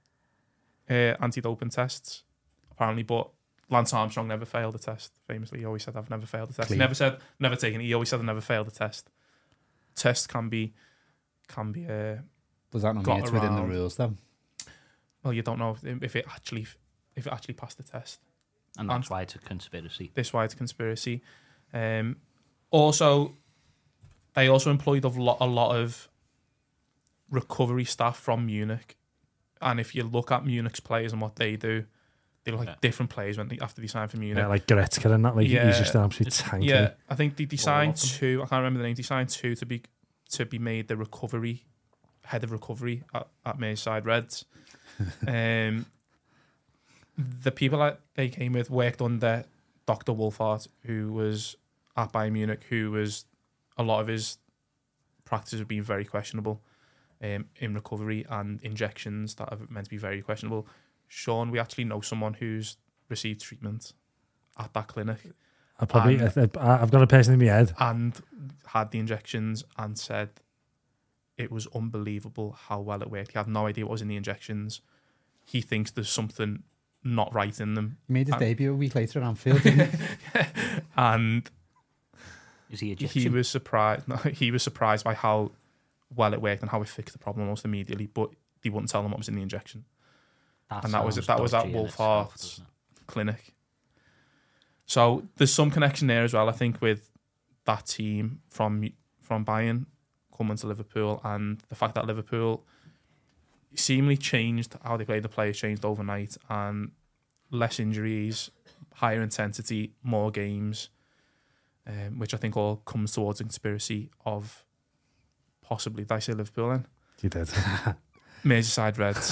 uh, anti-doping tests. Apparently, but Lance Armstrong never failed a test. Famously, he always said, "I've never failed a test." He Clean. never said, "Never taken it." He always said, "I've never failed a test." Tests can be can be. Uh, Was that not Got it's within the around. rules then? well, you don't know if, if it actually if it actually passed the test. And that's And- why it's a conspiracy. This why it's a conspiracy. Um, also, they also employed a lot, a lot of recovery staff from Munich, and if you look at Munich's players and what they do, they look like Yeah. different players when they, after they sign for Munich. Yeah, like Goretzka and that. Like Yeah. he's just an absolute tank. Yeah, I think they, they signed of them. two. I can't remember the name. They signed two to be to be made the recovery head of recovery at, at Merseyside Reds. um, the people that they came with worked under Doctor Wolfhard, who was at Bayern Munich, who was a lot of his practices have been very questionable um, in recovery and injections that are meant to be very questionable. Sean, we actually know someone who's received treatment at that clinic I probably, And- I, I- I've got a person in my head. and had the injections and said it was unbelievable how well it worked. He had no idea what was in the injections. He thinks there's something not right in them. He made his Uh, debut a week later at Anfield, didn't he? And Is he he Egyptian? was surprised. No, he was surprised by how well it worked and how it fixed the problem almost immediately. But they wouldn't tell him what was in the injection. and that was it- sounds that was at dodgy in Wolf itself, Hearts. doesn't it? Clinic. So there's some connection there as well, I think, with that team from from Bayern coming to Liverpool, and the fact that Liverpool seemingly changed how they played. The players changed overnight, and less injuries, higher intensity, more games, um, which I think all comes towards a conspiracy of possibly, did I say Liverpool then? You did. Merseyside Reds.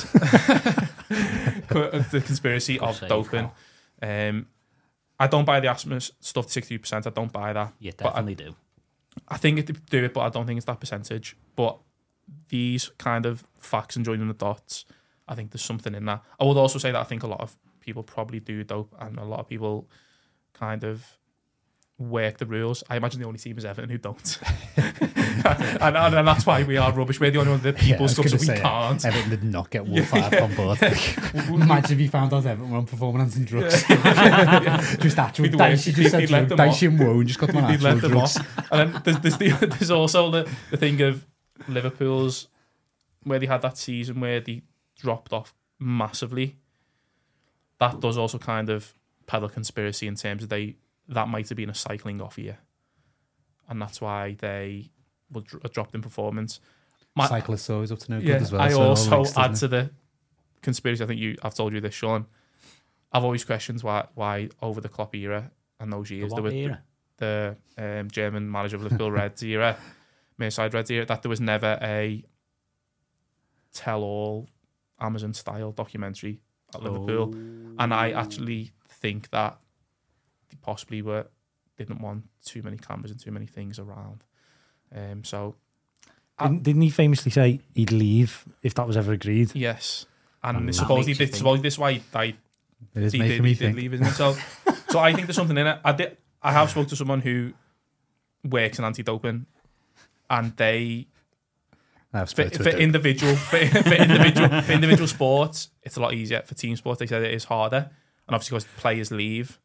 The conspiracy Good of save, doping. Um, I don't buy the asthma stuff to sixty percent. I don't buy that. You But I- definitely do. I think they do it, but I don't think it's that percentage. But these kind of facts and joining the dots, I think there's something in that. I would also say that I think a lot of people probably do dope, and a lot of people kind of work the rules. I imagine the only team is Everton who don't. and, and, and that's why we are rubbish. We're the only one that Yeah, I people was stuff, so gonna we say, can't. Everton did not get Wolf Hard on board. Imagine if he found out Everton were on performance and drugs. Just actual He'd dice. He wait- just he'd said let to them him, dice and woe and just got them on He'd let actual them drugs. off. And then there's, there's, the, there's also the, the thing of Liverpool's, where they had that season where they dropped off massively. That does also kind of peddle conspiracy in terms of they that might have been a cycling off year. And that's why they were dr- dropped in performance. My- Cyclists always up to no good yeah, as well. I so it all also links, doesn't add it? to the conspiracy. I think you, I've told you this, Sean. I've always questioned why, why over the Klopp era and those The years, what there were era? the um, German manager of Liverpool Reds era, Merseyside Reds era, that there was never a tell-all Amazon-style documentary at Liverpool. And I actually think that they possibly were didn't want too many cameras and too many things around. Um, so Didn't, didn't he famously say he'd leave if that was ever agreed? yes, and And that supposedly makes you this, think. supposedly this is why I It is he making did, me he did think. leave, isn't it? So, so I think there's something in it. I did. I have spoke to someone who works in anti-doping, and they I've for, spoke to for a dope. individual for, for individual for individual sports, it's a lot easier. For team sports, they said it is harder, and obviously because players leave,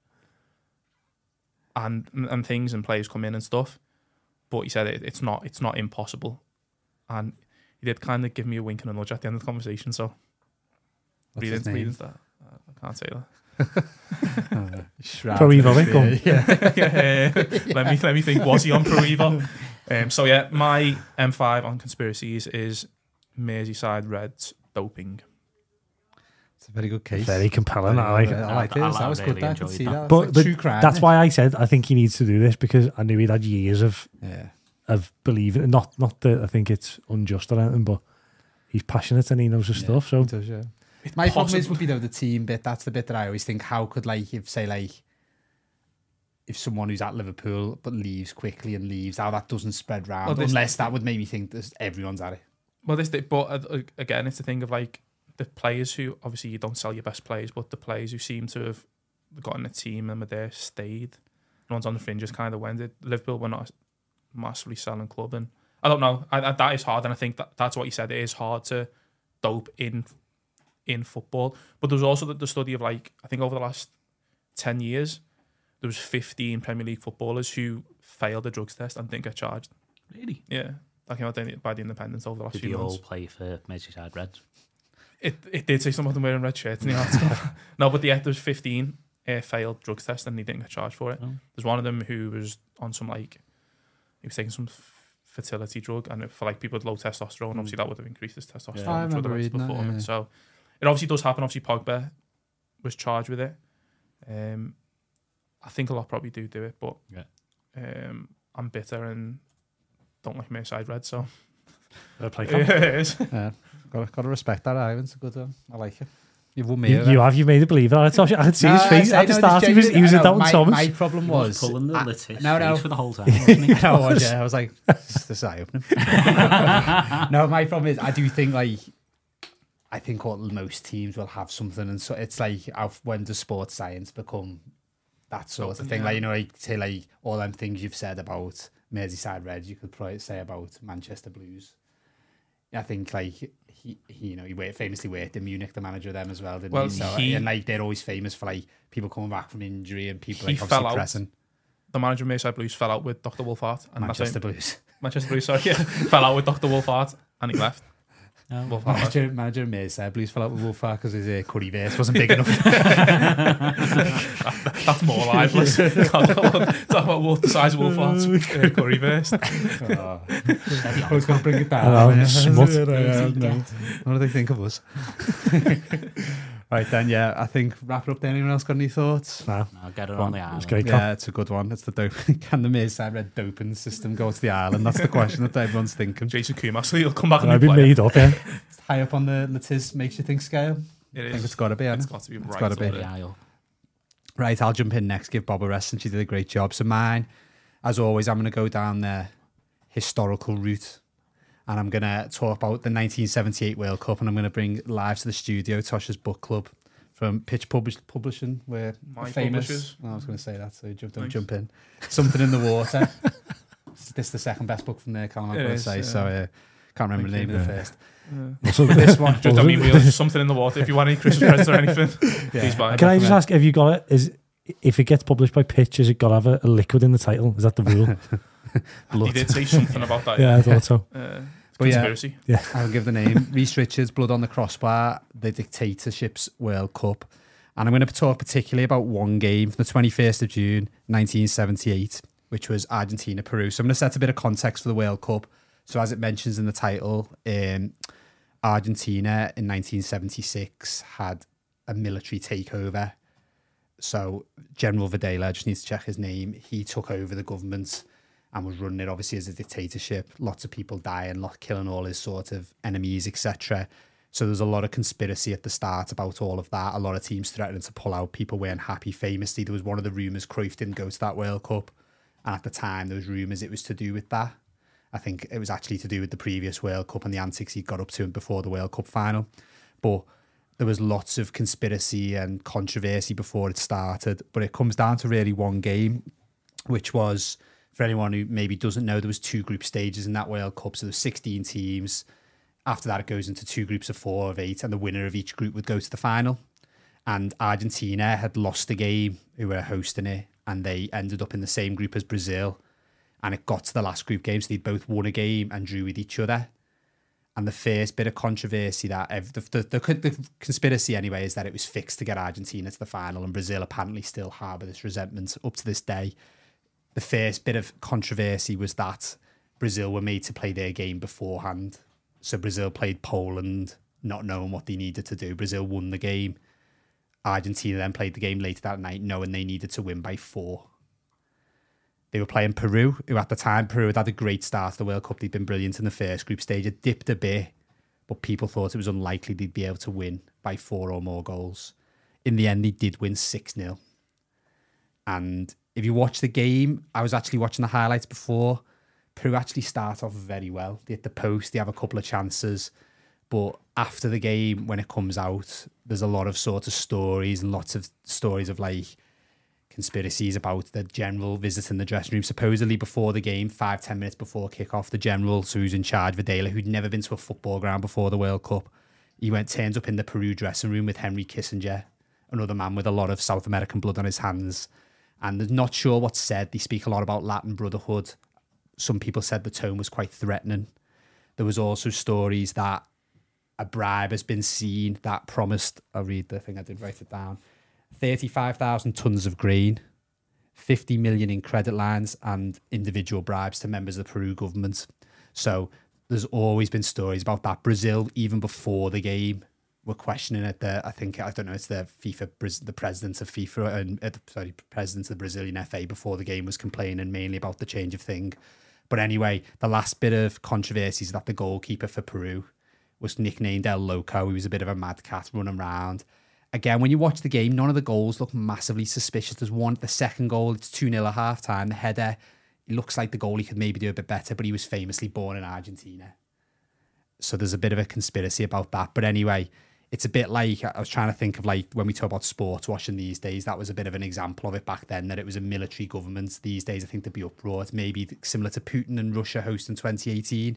and and things and players come in and stuff. But he said it, it's not it's not impossible, and he did kind of give me a wink and a nudge at the end of the conversation. So What's read his into, name? read into that. I can't say that. Oh, Shroud Pro Evo, of eh? Go on. fear, Yeah. Yeah, let me let me think. Was he on Pro Evo? Um, so yeah, my M five on conspiracies is Merseyside Reds doping. It's a very good case. Very compelling. I like it. I like I- it. I That was really good. I could enjoyed see that. that. It's But, like but true crime, that's isn't why I said I think he needs to do this, because I knew he'd had years of it? Yeah. of believing. Not not that I think it's unjust or anything, but he's passionate and he knows his Yeah. stuff. So It does, yeah. It's My problem is possible- would be though the team bit. That's the bit that I always think. How could like if say like if someone who's at Liverpool but leaves quickly and leaves, how that doesn't spread round? Well, this- unless that would make me think that everyone's at it. Well, this, but uh, again, it's the thing of like the players who obviously you don't sell your best players, but the players who seem to have gotten a team and were there stayed. The ones on the fringes kind of went. It. Liverpool were not a massively selling club, and I don't know. I, I, that is hard, and I think that that's what he said. It is hard to dope in in football, but there was also the, the study of like I think over the last ten years there was fifteen Premier League footballers who failed the drugs test and didn't get charged. Really? Yeah, that came out by the Independents over the last Did few they all months. play for Merseyside Reds? It it did say something about them wearing red shirts in the article. No, but yeah, there's fifteen uh, failed drug tests and he didn't get charged for it. Oh. There's one of them who was on some like, he was taking some f- fertility drug, and for like people with low testosterone, obviously that would have increased his testosterone, Yeah. I which would have remember led to reading that, performance. yeah. So it obviously does happen. Obviously Pogba was charged with it. Um, I think a lot probably do do it, but Yeah. um, I'm bitter and don't like Merseyside Red, so Fair play, it Cam. is. Yeah, got got to respect that. Ivan, it's a good one. I like it. You've won me. You, you have, you made a believer. I thought you- I could see No, his I face say, at the no, start. just He was, he was genuinely- a I know, Doubting my, Thomas. My problem He was was pulling the I- Lettuce no, no. for the whole time, wasn't he? no, I was, yeah, I was like, this is eye opening. No, my problem is I do think like I think what most teams will have something, and so it's like how, when does sports science become that sort Open, of thing? yeah. Like you know, like say like all them things you've said about Merseyside Reds, you could probably say about Manchester Blues. I think like he, he you know, he worked, famously worked in Munich, the manager of them as well, didn't Well, he? So, he- and like they're always famous for like people coming back from injury and people He like fell obviously out. pressing The manager of Merseyside Blues fell out with Doctor Wolfhard, and that's Manchester him. Blues. Manchester Blues, sorry, yeah, fell out with Doctor Wolfhard, and he left. No. Wolfhard left. Manager, manager of Merseyside Blues fell out with Wolfhard because his uh, curry verse wasn't big enough. That's more libelous. Talk about Wolf, the size of Wolfhard's uh, curry verse. Oh. I was going to bring it I down. know, yeah. smut. Yeah, no. What do they think of us? Right then, yeah, I think wrap it up there. Anyone else got any thoughts? No, No, get it Go on. on the it was island. great. Cam. Yeah, it's a good one. It's the dope. Can the Merseyside Red doping system go to the island? That's the question that everyone's thinking. Jason Kumar, so he'll come back and I've be been player. made up, yeah. High up on the Latiz makes you think scale. It I think is. it's got to be. It's hasn't it? got to be It's right. gotta up be. there. Yeah, you'll- Right, I'll jump in next. Give Bob a rest, and she did a great job. So mine, as always, I'm going to go down the historical route, and I'm going to talk about the nineteen seventy-eight World Cup, and I'm going to bring live to the studio Tosh's book club from Pitch Publish- Publishing, where My famous. publishers. Oh, I was going to say that, so jump, don't Thanks. jump in. Something in the Water. This is the second best book from there, Callum. I've It got to is, say. yeah. So uh, can't remember the Thank name you. of the first. Yeah. Also, This one, Just, I mean, we'll just something in the water. If you want any Christmas presents or anything, please buy it. can I just ask, have you got it? Is if it gets published by Pitch, has it got to have a, a liquid in the title? Is that the rule? He Blood. did say something about that. yeah, I thought so. Uh, But yeah, conspiracy. I'll give the name. Reece Richards, Blood on the Crossbar, the Dictatorships World Cup. And I'm going to talk particularly about one game from the twenty-first of June, nineteen seventy-eight, which was Argentina-Peru. So I'm going to set a bit of context for the World Cup. So as it mentions in the title, um, Argentina in nineteen seventy-six had a military takeover. So General Videla, I just need to check his name, he took over the government and was running it obviously as a dictatorship. Lots of people dying, lot killing all his sort of enemies, et cetera. So there's a lot of conspiracy at the start about all of that. A lot of teams threatening to pull out. People weren't happy. Famously, there was one of the rumours Cruyff didn't go to that World Cup. And at the time, there was rumours it was to do with that. I think it was actually to do with the previous World Cup and the antics he got up to before the World Cup final. But there was lots of conspiracy and controversy before it started. But it comes down to really one game, which was, for anyone who maybe doesn't know, there was two group stages in that World Cup. So there's sixteen teams. After that, it goes into two groups of four of eight, and the winner of each group would go to the final. And Argentina had lost the game, who were hosting it, and they ended up in the same group as Brazil. And it got to the last group game, so they both won a game and drew with each other. And the first bit of controversy that ev- the, the, the, the conspiracy anyway is that it was fixed to get Argentina to the final, and Brazil apparently still harbour this resentment up to this day. The first bit of controversy was that Brazil were made to play their game beforehand. So Brazil played Poland, not knowing what they needed to do. Brazil won the game. Argentina then played the game later that night, knowing they needed to win by four. They were playing Peru, who at the time, Peru had had a great start to the World Cup. They'd been brilliant in the first group stage. It dipped a bit, but people thought it was unlikely they'd be able to win by four or more goals. In the end, they did win six nil. And if you watch the game, I was actually watching the highlights before. Peru actually start off very well. They hit the post, they have a couple of chances. But after the game, when it comes out, there's a lot of sort of stories and lots of stories of like conspiracies about the general visiting the dressing room. Supposedly before the game, five, ten minutes before kickoff, the general, so who's in charge, Videla, who'd never been to a football ground before the World Cup, he went, turns up in the Peru dressing room with Henry Kissinger, another man with a lot of South American blood on his hands. And they're not sure what's said. They speak a lot about Latin brotherhood. Some people said the tone was quite threatening. There was also stories that a bribe has been seen that promised, I'll read the thing, I did write it down, thirty-five thousand tonnes of grain, fifty million in credit lines and individual bribes to members of the Peru government. So there's always been stories about that. Brazil, even before the game, were questioning it. The, I think, I don't know, it's the FIFA, the president of FIFA, and uh, sorry, president of the Brazilian F A before the game was complaining mainly about the change of thing. But anyway, the last bit of controversy is that the goalkeeper for Peru was nicknamed El Loco. He was a bit of a mad cat running around. Again, when you watch the game, none of the goals look massively suspicious. There's one, the second goal, it's two nil at half time. The header, it looks like the goalie could maybe do a bit better, but he was famously born in Argentina. So there's a bit of a conspiracy about that. But anyway, it's a bit like, I was trying to think of like when we talk about sports washing these days, that was a bit of an example of it back then, that it was a military government. These days, I think there'd be uproar. It's maybe similar to Putin and Russia hosting twenty eighteen.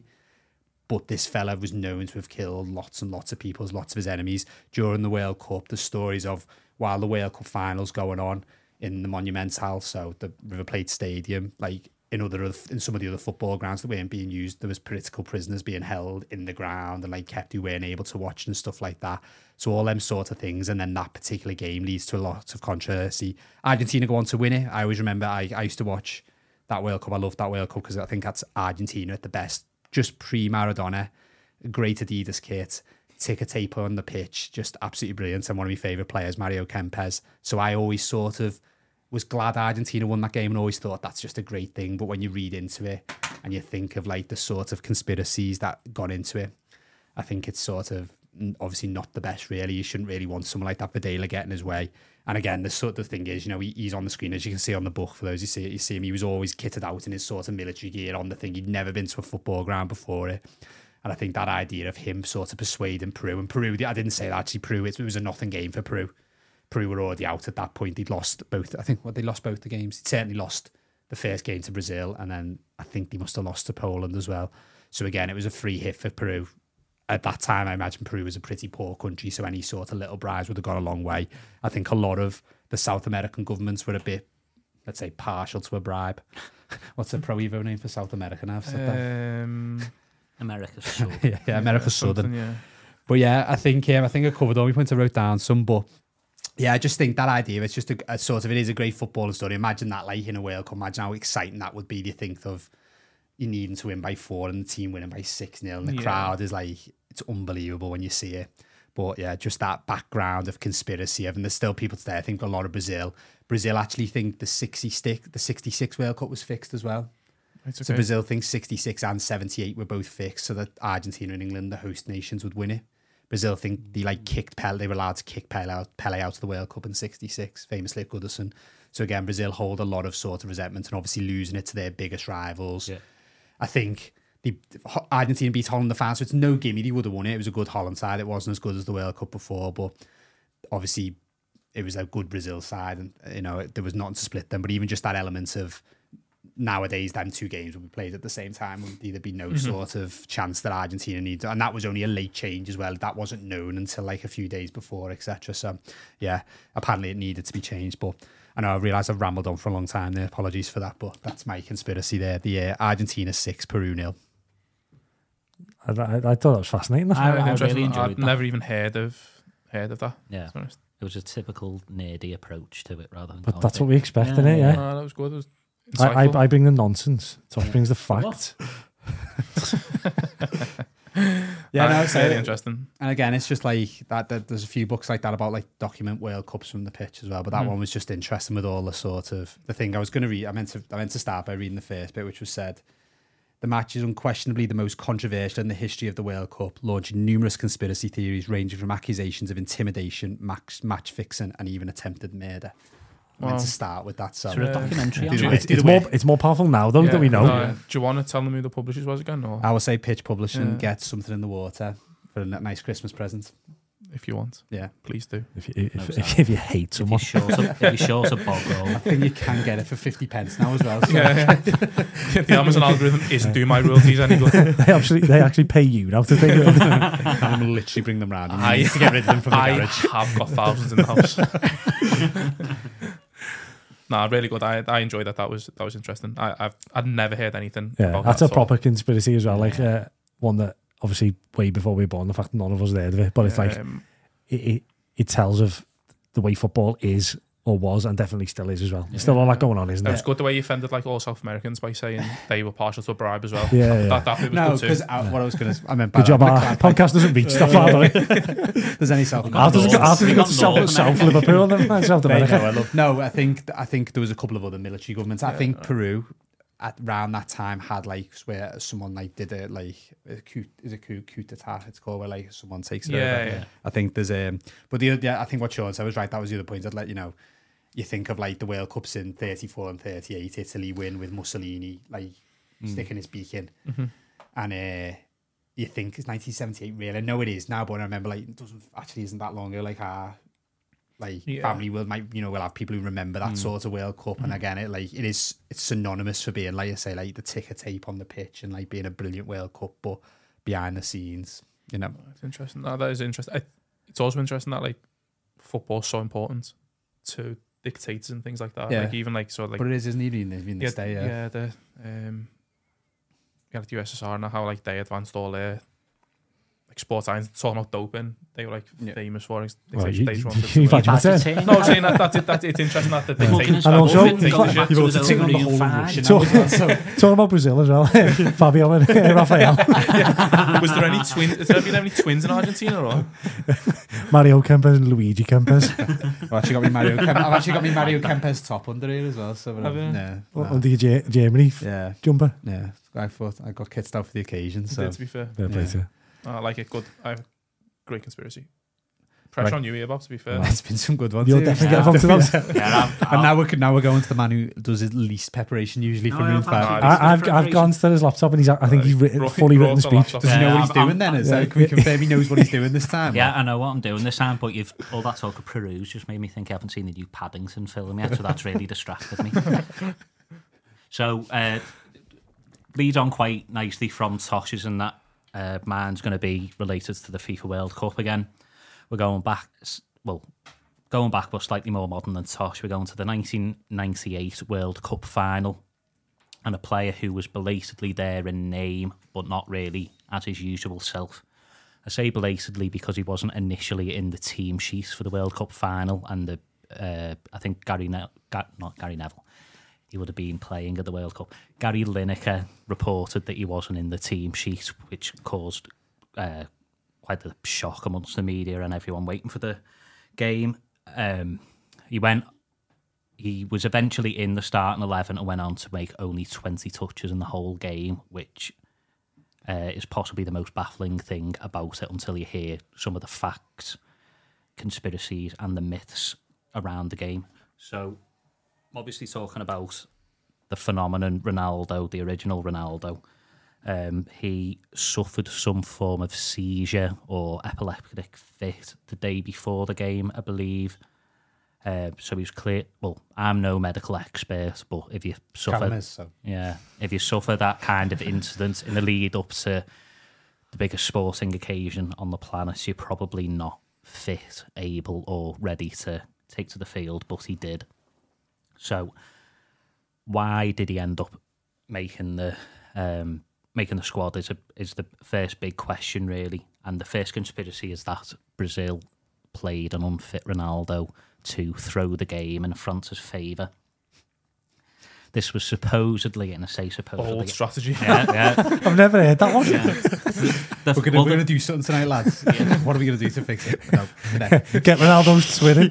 But this fella was known to have killed lots and lots of people, lots of his enemies. During the World Cup, the stories of while the World Cup finals going on in the Monumental, so the River Plate Stadium, like in other in some of the other football grounds that weren't being used, there was political prisoners being held in the ground and like kept who weren't able to watch and stuff like that. So all them sort of things, and then that particular game leads to a lot of controversy. Argentina go on to win it. I always remember I, I used to watch that World Cup. I loved that World Cup because I think that's Argentina at the best. Just pre-Maradona, great Adidas kit, ticker tape on the pitch, just absolutely brilliant. And one of my favourite players, Mario Kempes. So I always sort of was glad Argentina won that game and always thought that's just a great thing. But when you read into it and you think of like the sort of conspiracies that got into it, I think it's sort of obviously not the best, really. You shouldn't really want someone like that Videla getting his way. And again, the sort of thing is, you know, he, he's on the screen, as you can see on the book, for those who see it, you see him, he was always kitted out in his sort of military gear on the thing. He'd never been to a football ground before it. And I think that idea of him sort of persuading Peru, and Peru, I didn't say that actually, Peru, it, it was a nothing game for Peru. Peru were already out at that point. They'd lost both, I think, what they lost both the games. They certainly lost the first game to Brazil, and then I think they must have lost to Poland as well. So again, it was a free hit for Peru. At that time, I imagine Peru was a pretty poor country, so any sort of little bribes would have gone a long way. I think a lot of the South American governments were a bit, let's say, partial to a bribe. What's the Pro Evo name for South America now? Um, America's Southern. yeah, yeah, America's Southern. Yeah. But yeah, I think um, I think I covered all my points. I wrote down some, but yeah, I just think that idea, it's just a, a sort of, it is a great footballing story. Imagine that, like in a World Cup, imagine how exciting that would be. Do you think of you needing to win by four and the team winning by six nil, and the Yeah. crowd is like, it's unbelievable when you see it. But yeah, just that background of conspiracy of, and there's still people today, I think a lot of Brazil. Brazil actually think the sixty-six, the sixty-six World Cup was fixed as well. It's So okay. Brazil thinks sixty-six and seventy-eight were both fixed, so that Argentina and England, the host nations, would win it. Brazil think they like kicked Pele, they were allowed to kick Pele out, Pele out of the World Cup in sixty-six, famously at Goodison. So again, Brazil hold a lot of sort of resentment and obviously losing it to their biggest rivals. Yeah. I think the Argentina beat Holland in the final, so it's no gimme they would have won it. It was a good Holland side. It wasn't as good as the World Cup before, but obviously it was a good Brazil side, and you know there was nothing to split them. But even just that element of nowadays, them two games would be played at the same time, would either be no mm-hmm. sort of chance that Argentina needs, and that was only a late change as well. That wasn't known until like a few days before, et cetera. So yeah, apparently it needed to be changed, but. I know I realise I've rambled on for a long time there. Apologies for that, but that's my conspiracy there. The uh, Argentina six, Peru nil. I, I, I thought that was fascinating. That's I- Really I interesting. really enjoyed I'd that. never even heard of heard of that. Yeah. to be honest. It was a typical nerdy approach to it rather than. But going that's big. what we expect, Yeah, innit? Yeah. yeah. Oh, that was good. It was I, I, insightful. I bring the nonsense. Tosh brings the facts. Yeah, no, it's so, really interesting. and again, it's just like that, that. There's a few books like that about like document World Cups from the pitch as well. But that Mm. one was just interesting with all the sort of the thing I was going to read. I meant to. I meant to start by reading the first bit, which was said. The match is unquestionably the most controversial in the history of the World Cup, launching numerous conspiracy theories ranging from accusations of intimidation, match, match fixing, and even attempted murder. I meant Wow. to start with that. So Is there a Uh, documentary do on the it? way- It's, do it's the way- more it's more powerful now though Yeah, that we know. no, Do you want to tell them who the publishers was again, or I will say Pitch Publishing Yeah. gets something in the water for a nice Christmas present. if you want, Yeah. please do. If, you, if, No, if, sorry. if you hate If you're someone, short, of, if you're short of bog roll, I think you can get it for fifty pence now as well. So. Yeah, yeah. The Amazon algorithm isn't doing my royalties any good. they actually they actually pay you now to take it. And I'm gonna literally bring them round. I- I need to get rid of them from the I garage. have got thousands in the house. Nah, really good. I I enjoyed that. That was that was interesting. I I've I'd never heard anything. Yeah, about that's that a at all. proper conspiracy as well. Like uh, one that obviously way before we were born, the fact that none of us heard of it, but it's like Um, it, it, it tells of the way football is or was and definitely still is as well. There's still all that going on, isn't it it? was good the way you offended like all South Americans by saying they were partial to a bribe as well. Yeah, that, yeah. that, that bit was No, good too. because what I was going to, I meant by Good job, that, our the clap- podcast doesn't reach that far, does it? There's any South How does it go, how does We it go got to South, North South America. Liverpool then? South There you America. go, I love- No, I think I think there was a couple of other military governments. I think Peru at around that time had like where someone like did a like a coup, is a coup coup d'etat it's called, where like someone takes it Yeah, over. yeah. I think there's um but the other- yeah, I think what Sean said was right. That was the other point. I'd let you know. You think of like the World Cups in thirty-four and thirty-eight, Italy win with Mussolini like sticking his beak in, and uh, you think it's nineteen seventy-eight really. I know it is now, but I remember like it doesn't actually isn't that long ago. Like our like Yeah. family will might you know will have people who remember that sort of World Cup, and again it like it is it's synonymous for being like you say like the ticker tape on the pitch and like being a brilliant World Cup, but behind the scenes, you know. It's interesting. No, that is interesting. I, it's also interesting that like football's so important to dictators and things like that. Yeah. Like even like so like But it is, isn't it? Even in this yeah, day, yeah. yeah, the um, yeah, like the U S S R now, how like they advanced all their like sports science, talking about doping. They were like Yeah. famous for it. Well, Dictators- you- they you- wanted you- to, you've like- had your Bad turn. to take. No, I'm saying that, that's, it, that's it's interesting that the dictators. And also- dictatorship- You've also taken on the whole of Russia now as well, so Talking about Brazil as well. Fabio and Rafael. Was there any twins? Has there been any twins in Argentina or? Mario Kempes and Luigi Kempes. I've actually got me Mario. Kemp- I've actually got me Mario Kempes top under here as well. So Have you? yeah, nah. Under your Ge- Germany f- yeah, jumper. yeah. I thought I got kitsed out for the occasion. So, So to be fair, Fair play Yeah. to you. I like it. Good. I have great conspiracy. Pressure Right. on you here, Bob. To be fair, well, it's been some good ones. You'll here. definitely Yeah. get bumped to those. Yeah, I'll, And now we're now we're going to the man who does his least preparation usually for No, Moon I've Five. had- I, I've I've gone to his laptop and he's I think he's written, Bro- fully written the brought the speech. laptop. Does he know Yeah, what he's I'm- doing then? Is yeah. that, can we confirm he knows what he's doing this time? Yeah, I know what I'm doing this time, but you've all that talk of Peru's just made me think I haven't seen the new Paddington film yet, so that's really distracted me. So, uh, lead on quite nicely from Tosh's, and that uh, mine's going to be related to the FIFA World Cup again. We're going back, well, going back, but slightly more modern than Tosh. We're going to the nineteen ninety-eight World Cup final, and a player who was belatedly there in name, but not really as his usual self. I say belatedly because he wasn't initially in the team sheet for the World Cup final, and the uh, I think Gary ne- Ga- not Gary Neville, he would have been playing at the World Cup. Gary Lineker reported that he wasn't in the team sheet, which caused uh, quite a shock amongst the media and everyone waiting for the game. Um, he went. He was eventually in the starting eleven and went on to make only twenty touches in the whole game, which uh, is possibly the most baffling thing about it until you hear some of the facts, conspiracies, and the myths around the game. So, obviously, talking about the phenomenon Ronaldo, the original Ronaldo. Um, he suffered some form of seizure or epileptic fit the day before the game, I believe. Uh, so he was clear. Well, I'm no medical expert, but if you suffer, Callum is, so. yeah, if you suffer that kind of incident in the lead up to the biggest sporting occasion on the planet, you're probably not fit, able, or ready to take to the field. But he did. So, why did he end up making the um, making the squad? Is a, is the first big question, really. And the first conspiracy is that Brazil played an unfit Ronaldo to throw the game in France's favour. This was supposedly, and I say supposedly, Old strategy. yeah, yeah, I've never heard that one. yeah. The- We're gonna, well, we're the- gonna do something tonight, lads. What are we gonna do to fix it? No, no. Get Ronaldo's Twitter.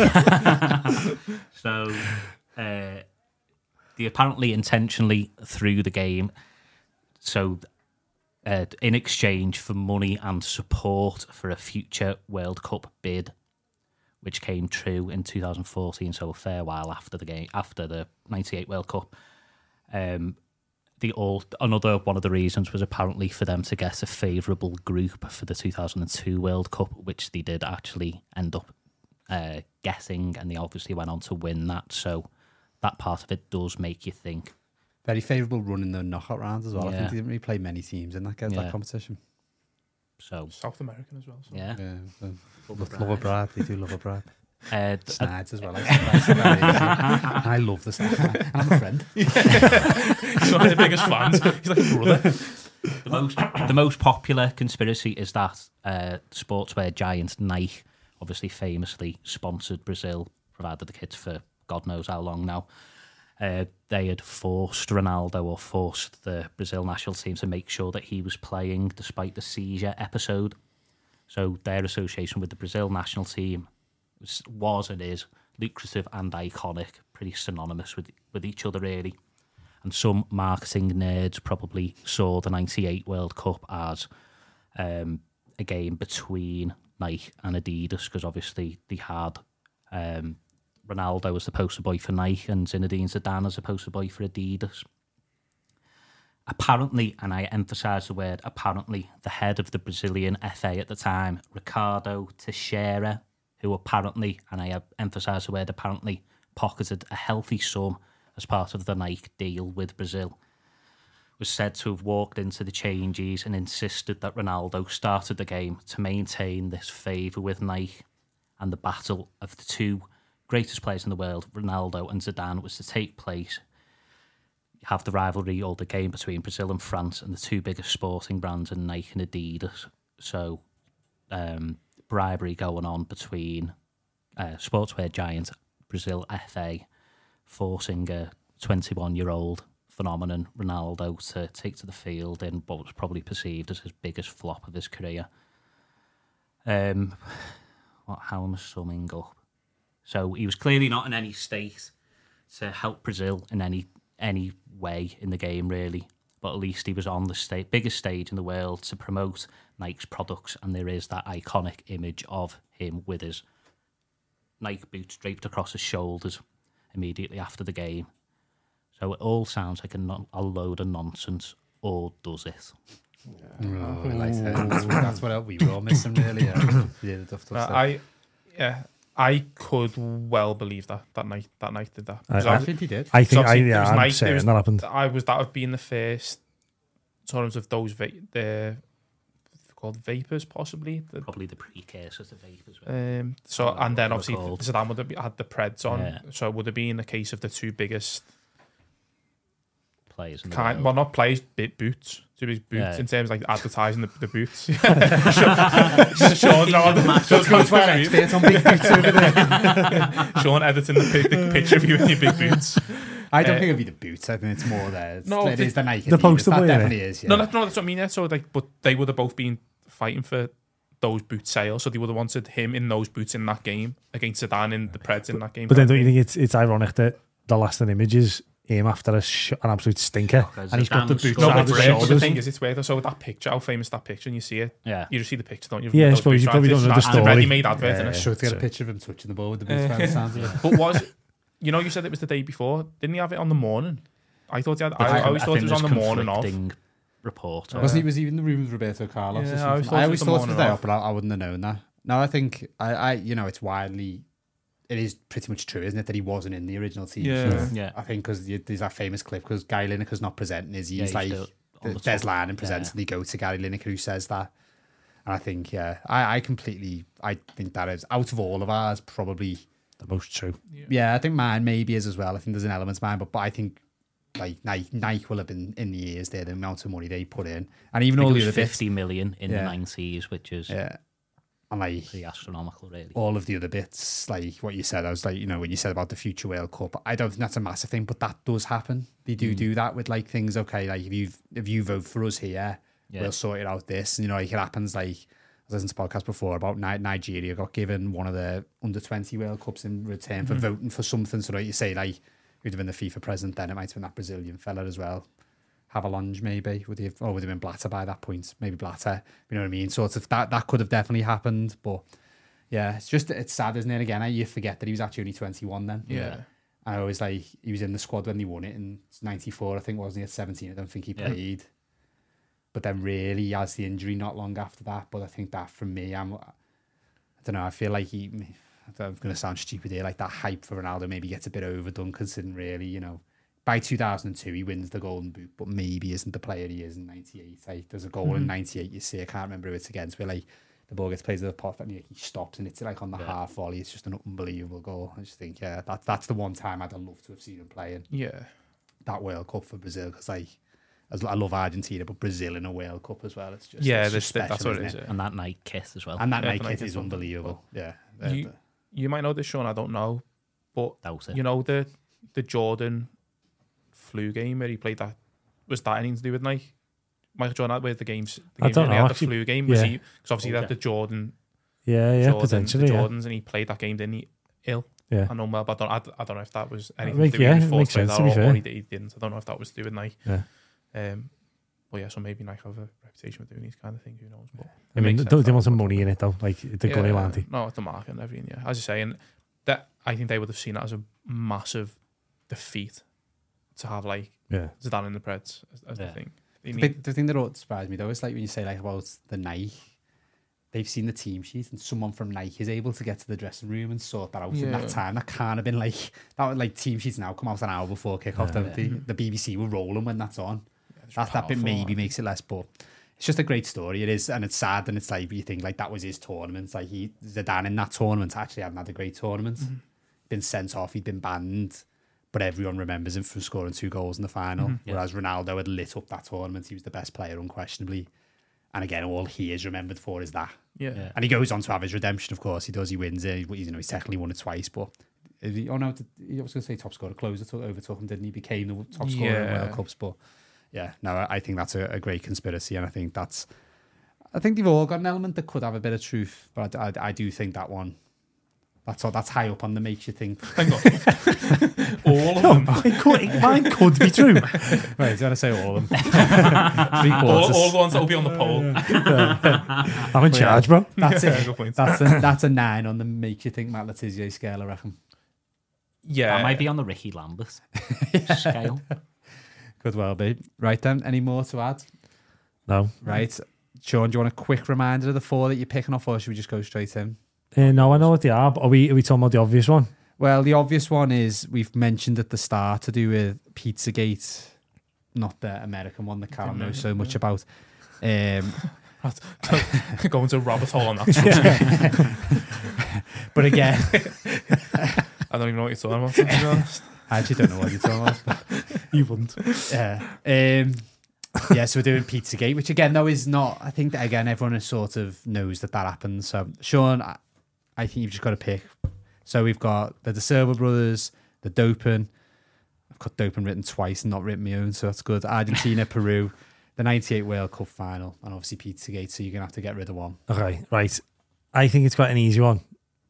So, uh, they apparently intentionally threw the game. So, uh, in exchange for money and support for a future World Cup bid, which came true in two thousand fourteen, so a fair while after the game, after the ninety-eight World Cup. Um, the all another one of the reasons was apparently for them to get a favourable group for the two thousand two World Cup, which they did actually end up uh, getting, and they obviously went on to win that. So that part of it does make you think. Very favourable run in the knockout rounds as well. I Yeah. think they didn't really play many teams in that, that Yeah. competition. So South American as well. So. yeah, Yeah, so. Love a Love a bribe. They do love a bribe. uh, d- Snides as well. I, I love the Snides. I'm a friend. He's one of the biggest fans. He's like a brother. the most the most popular conspiracy is that uh, sportswear giant Nike, obviously famously sponsored Brazil, provided the kits for God knows how long now. Uh, they had forced Ronaldo or forced the Brazil national team to make sure that he was playing despite the seizure episode. So their association with the Brazil national team was, was and is lucrative and iconic, pretty synonymous with with each other really. And some marketing nerds probably saw the ninety-eight World Cup as um, a game between Nike and Adidas, because obviously they had um, Ronaldo as the poster boy for Nike and Zinedine Zidane as the poster boy for Adidas. Apparently, and I emphasise the word apparently, the head of the Brazilian F A at the time, Ricardo Teixeira, who apparently, and I emphasise the word apparently, pocketed a healthy sum as part of the Nike deal with Brazil, was said to have walked into the changes and insisted that Ronaldo started the game to maintain this favour with Nike, and the battle of the two greatest players in the world, Ronaldo and Zidane, was to take place. You have the rivalry or the game between Brazil and France and the two biggest sporting brands in Nike and Adidas. So um, bribery going on between uh, sportswear giant Brazil F A forcing a twenty-one-year-old phenomenon Ronaldo to take to the field in what was probably perceived as his biggest flop of his career. Um, what, how am I summing up? So he was clearly not in any state to help Brazil in any any way in the game, really. But at least he was on the sta- biggest stage in the world to promote Nike's products, and there is that iconic image of him with his Nike boots draped across his shoulders immediately after the game. So it all sounds like a, non- a load of nonsense, or does it? Yeah. Oh, like that's, that's what we were all missing, really. Yeah, yeah the tough, tough uh, stuff. I, yeah, I could well believe that that night that night did that. I, I, I, think he did. I think, I, obviously, it yeah, was I'm Nike, saying it was- that happened. I was that would be in the first terms of those va- the called vapors, possibly. The, Probably the precursor to vapors. right? um, so What and then they were obviously called. Zidane would have be- had the Preds on, Yeah. so it would have been a case of the two biggest Players in the kind, world. well, not players, bit boots, two big boots Yeah. in terms of like advertising the, the boots. Sean, Sean, Just go to our expert on big boots over there. Sean editing the, pic- the picture of you in your big boots. I don't Uh, think it'll be the boots. I think it's more there. It's, No, it the- is the Nike. the Adidas. poster That boy, definitely is. Yeah. No, that's, no, that's what I mean. Yeah. So like, but they would have both been fighting for those boot sales, so they would have wanted him in those boots in that game against Zidane in the Preds in that game. But then don't you think it's it's ironic that the lasting image is him after a sh- an absolute stinker, Because and he's got the Zidane's boots No, got around but his the, the but the shoulders? thing is, it's weird. So that picture, how famous that picture, and you see it, Yeah. you just see the picture, don't you? Yeah, I Those suppose boots you around probably it. don't know It's the a story. ready-made advert, Yeah, isn't it? yeah. Sure to get So- a picture of him touching the ball with the boots. by the sounds of it. But was you know you said it was the day before? Didn't he have it on the morning? I thought he had. I, I always thought it was on the morning of. Report. Uh, Wasn't he? Was he in the room with Roberto Carlos? Yeah, or I always something? thought I it always was the thought it was morning the day of. up, but I, I wouldn't have known that. No, I think I, I, you know, it's widely. It is pretty much true, isn't it, that he wasn't in the original team? Yeah. So Yeah. I think because there's that famous clip because Gary Lineker's not presenting, is he's Yeah, he's like still on the Des top. Lynam presents Yeah. and they go to Gary Lineker who says that. And I think, yeah, I, I completely, I think that is out of all of ours probably. The most true. Yeah, I think mine maybe is as well. I think there's an element to mine, but, but I think like Nike, Nike will have been in the years there, the amount of money they put in, and even I think all it the was other bits. fifty million in Yeah. the nineties, which is Yeah, and like pretty astronomical, really. all of the other bits, like what you said, I was like, you know, when you said about the future World Cup, I don't think that's a massive thing, but that does happen. They do do that with like things. Okay, like if you if you vote for us here, Yeah. we'll sort it out. This, and, you know, like it happens. Like I was listening to podcasts before about Ni- Nigeria got given one of the under twenty World Cups in return for voting for something. So like you say, like who'd have been the FIFA president then? It might have been that Brazilian fella as well. Havelange maybe would he have, or would have been Blatter by that point? Maybe Blatter. You know what I mean? Sort of that that could have definitely happened, but. Yeah, it's just, it's sad, isn't it? Again, you forget that he was actually only twenty-one then. Yeah. I always like, he was in the squad when they won it in ninety-four, I think, wasn't he? At seventeen, I don't think he Yeah. played. But then really, he has the injury not long after that. But I think that for me, I'm, I don't know, I feel like he, I'm going to sound stupid here, like that hype for Ronaldo maybe gets a bit overdone considering really, you know, by two thousand two, he wins the Golden Boot, but maybe isn't the player he is in ninety-eight. Like, there's a goal Mm-hmm. in ninety-eight, you see, I can't remember who it's against, where like, the ball gets played to the pot and he stops and it's like on the Yeah. half volley. It's just an unbelievable goal. I just think, yeah, that, that's the one time I'd have loved to have seen him playing Yeah. that World Cup for Brazil because, like, as I love Argentina, but Brazil in a World Cup as well. It's just Yeah, it's this, just special, that's what it isn't is. And that night kit as well. And that Yeah, night the kit night is kit's unbelievable. Yeah, You, Uh, you might know this, Sean. I don't know, but Doubt it. you know the the Jordan flu game where he played that. Was that anything to do with Nike? Michael Jordan, where the games, the I game don't where he know, had actually. the flu game, was Yeah. he? Because obviously he had the Jordan, Yeah, yeah, Jordan potentially. the Yeah. Jordans, and he played that game, didn't he? Ill. Yeah. I know well, but I don't, I, d- I don't know if that was anything make- to do yeah, with it his makes force sense, that to be or, fair. or he, he didn't. I don't know if that was to do with Nike. Yeah. Um, well, yeah, so maybe Nike have a reputation for doing these kind of things. Who knows? But I it mean, makes they, sense they that- want some money in it though. Like the yeah, gunny aren't they? No, it's the market and everything. Yeah, as you say, and that I think they would have seen it as a massive defeat to have like Yeah. Zidane in the Preds as, as Yeah. the thing. They The, need- big, the thing that always surprised me though is like when you say like about the Nike, they've seen the team sheet and someone from Nike is able to get to the dressing room and sort that out in Yeah. that time. That can't have been like that. Would, like team sheets now come out an hour before kickoff. Yeah. don't they? The B B C will roll them when that's on. it's That's that bit powerful, maybe like. makes it less, but it's just a great story. It is, and it's sad, and it's like you think like that was his tournament. It's like he Zidane in that tournament actually hadn't had a great tournament. Mm-hmm. Been sent off, he'd been banned. But everyone remembers him for scoring two goals in the final. Mm-hmm. Yeah. Whereas Ronaldo had lit up that tournament. He was the best player, unquestionably. And again, all he is remembered for is that. Yeah. Yeah. And he goes on to have his redemption, of course. He does. He wins it. He, you know, he's technically won it twice. But if he, oh no, he was going to say top scorer. Closer took, overtook him, didn't he? Became the top scorer in Yeah. World Cups. But yeah, no, I I think that's a, a great conspiracy, and I think that's. I think they've all got an element that could have a bit of truth, but I, I, I do think that one. That's all. That's high up on the makes you think. Hang on. All of them. It could, it, mine could be true. Right, do you want to say all of them? Three All, quarters. all the ones that will be on the poll. I'm in charge, bro. That's Yeah, it. good point. That's a that's a nine on the make you think Matt Letizia scale, I reckon. Yeah. That might be on the Ricky Lambert scale. Could well be. Right then, any more to add? No. Right. Sean, do you want a quick reminder of the four that you're picking off, or should we just go straight in? Uh, no, I know what they are, but are we, are we talking about the obvious one? Well, the obvious one is we've mentioned at the start to do with Pizzagate, not the American one that Callum knows so much about. Um, Going to a rabbit hole on that. trust me. but again, I don't even know what you're talking about, to be honest. I actually don't know what you're talking about. You wouldn't. Yeah. Um, yeah, so we're doing Pizzagate, which again, though, is not, I think that again, everyone is sort of knows that that happens. So, Sean, I, I think you've just got to pick. So we've got the De Silva brothers, the Dopin. I've got Dopin written twice and not written my own, so that's good. Argentina, Peru, the ninety-eight World Cup final, and obviously Pizzagate, so you're going to have to get rid of one. Okay, right. I think it's quite an easy one.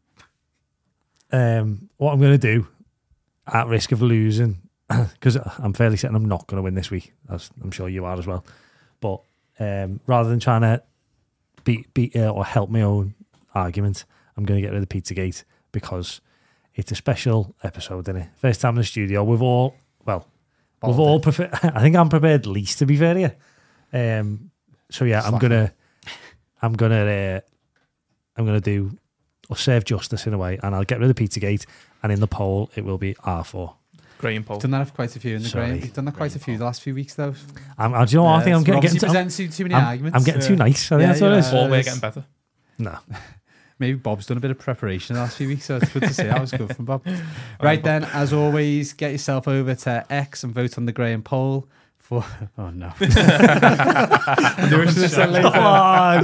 Um, what I'm going to do, at risk of losing, because I'm fairly certain I'm not going to win this week, as I'm sure you are as well. But um, rather than trying to beat, beat uh, or help my own argument, I'm going to get rid of Pizzagate because it's a special episode, isn't it? First time in the studio. We've all, well, we've all prepared. I think I'm prepared least, to be fair to you. Um, so yeah, I'm Slack gonna, I'm gonna, uh, I'm gonna do or serve justice in a way, and I'll get rid of Pizzagate, and in the poll it will be R four. Graham Poll. You've done that for quite a few in the Sorry. Graham. You've done that quite a few the last few weeks, though. I'm, I, do you know what? I think I'm Yes, getting, obviously getting too, I'm, presenting too many I'm- arguments. I'm getting too Yeah. nice. I think Yeah, that's what it yeah. is. All we're Yes. getting better. No, Maybe Bob's done a bit of preparation the last few weeks, so it's good to see. That was good from Bob. Right then, as always, get yourself over to X and vote on the Graham poll for. Oh no! I knew I should have said later. come on.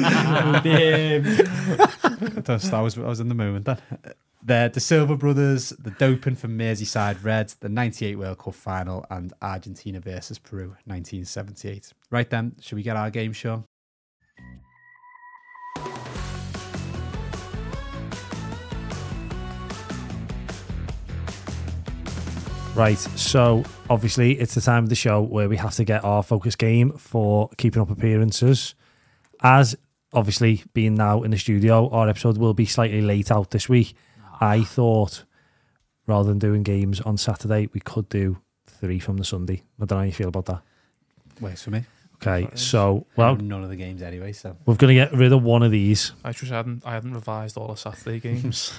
Just, I was I was in the moment then. The De Silva brothers, the Dopin from Merseyside Red, the ninety-eight World Cup final, and Argentina versus Peru, nineteen seventy-eight. Right then, should we get our game, Sean? Right, so obviously it's the time of the show where we have to get our focus game for keeping up appearances. As obviously being now in the studio, our episode will be slightly late out this week. I thought rather than doing games on Saturday, we could do three from the Sunday. I don't know how you feel about that. Works for me. Okay, so Well, well, none of the games anyway, so. we're going to get rid of one of these. I just hadn't I hadn't revised all the Saturday games.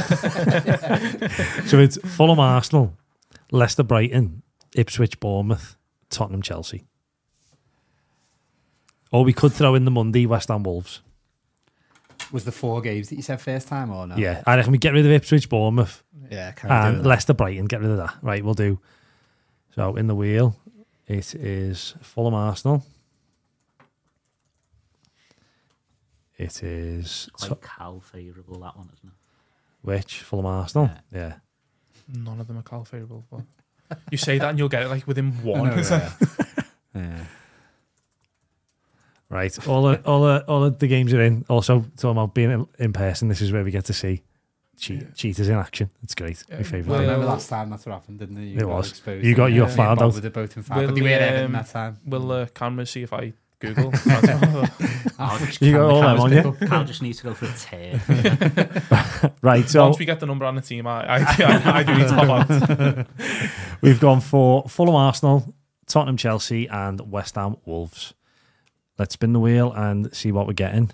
So it's Fulham Arsenal, Leicester Brighton, Ipswich Bournemouth, Tottenham Chelsea. Or we could throw in the Monday West Ham Wolves. Was the four games that you said first time or no? Yeah, I reckon we get rid of Ipswich Bournemouth Yeah, can we do and that? Leicester Brighton. Get rid of that. Right, we'll do. So in the wheel, It is Fulham Arsenal. It is Quite to- Cal favourable, that one, isn't it? which Fulham Arsenal. Yeah. Yeah. None of them are Cal favourable. But you say that and you'll get it like within one. I know, yeah. Yeah. Right. All the, all the, all of the games are in. Also, talking about being in, in person, this is where we get to see che- Yeah. cheaters in action. It's great. Yeah, My favourite. Well, I Well, remember last time that's what happened, didn't it? You It got was. exposed You got and, your uh, found involved out. with it both in fact, Will but they were Everton um, that time. Will uh, cameras see if I Google? I'll just, You got all them cameras on pick you? up. Cal just needs to go for a tear. Right. So Once we get the number on the team, I, I, I, I do need to pop out. we've gone for Fulham Arsenal, Tottenham Chelsea, and West Ham Wolves. Let's spin the wheel and see what we're getting.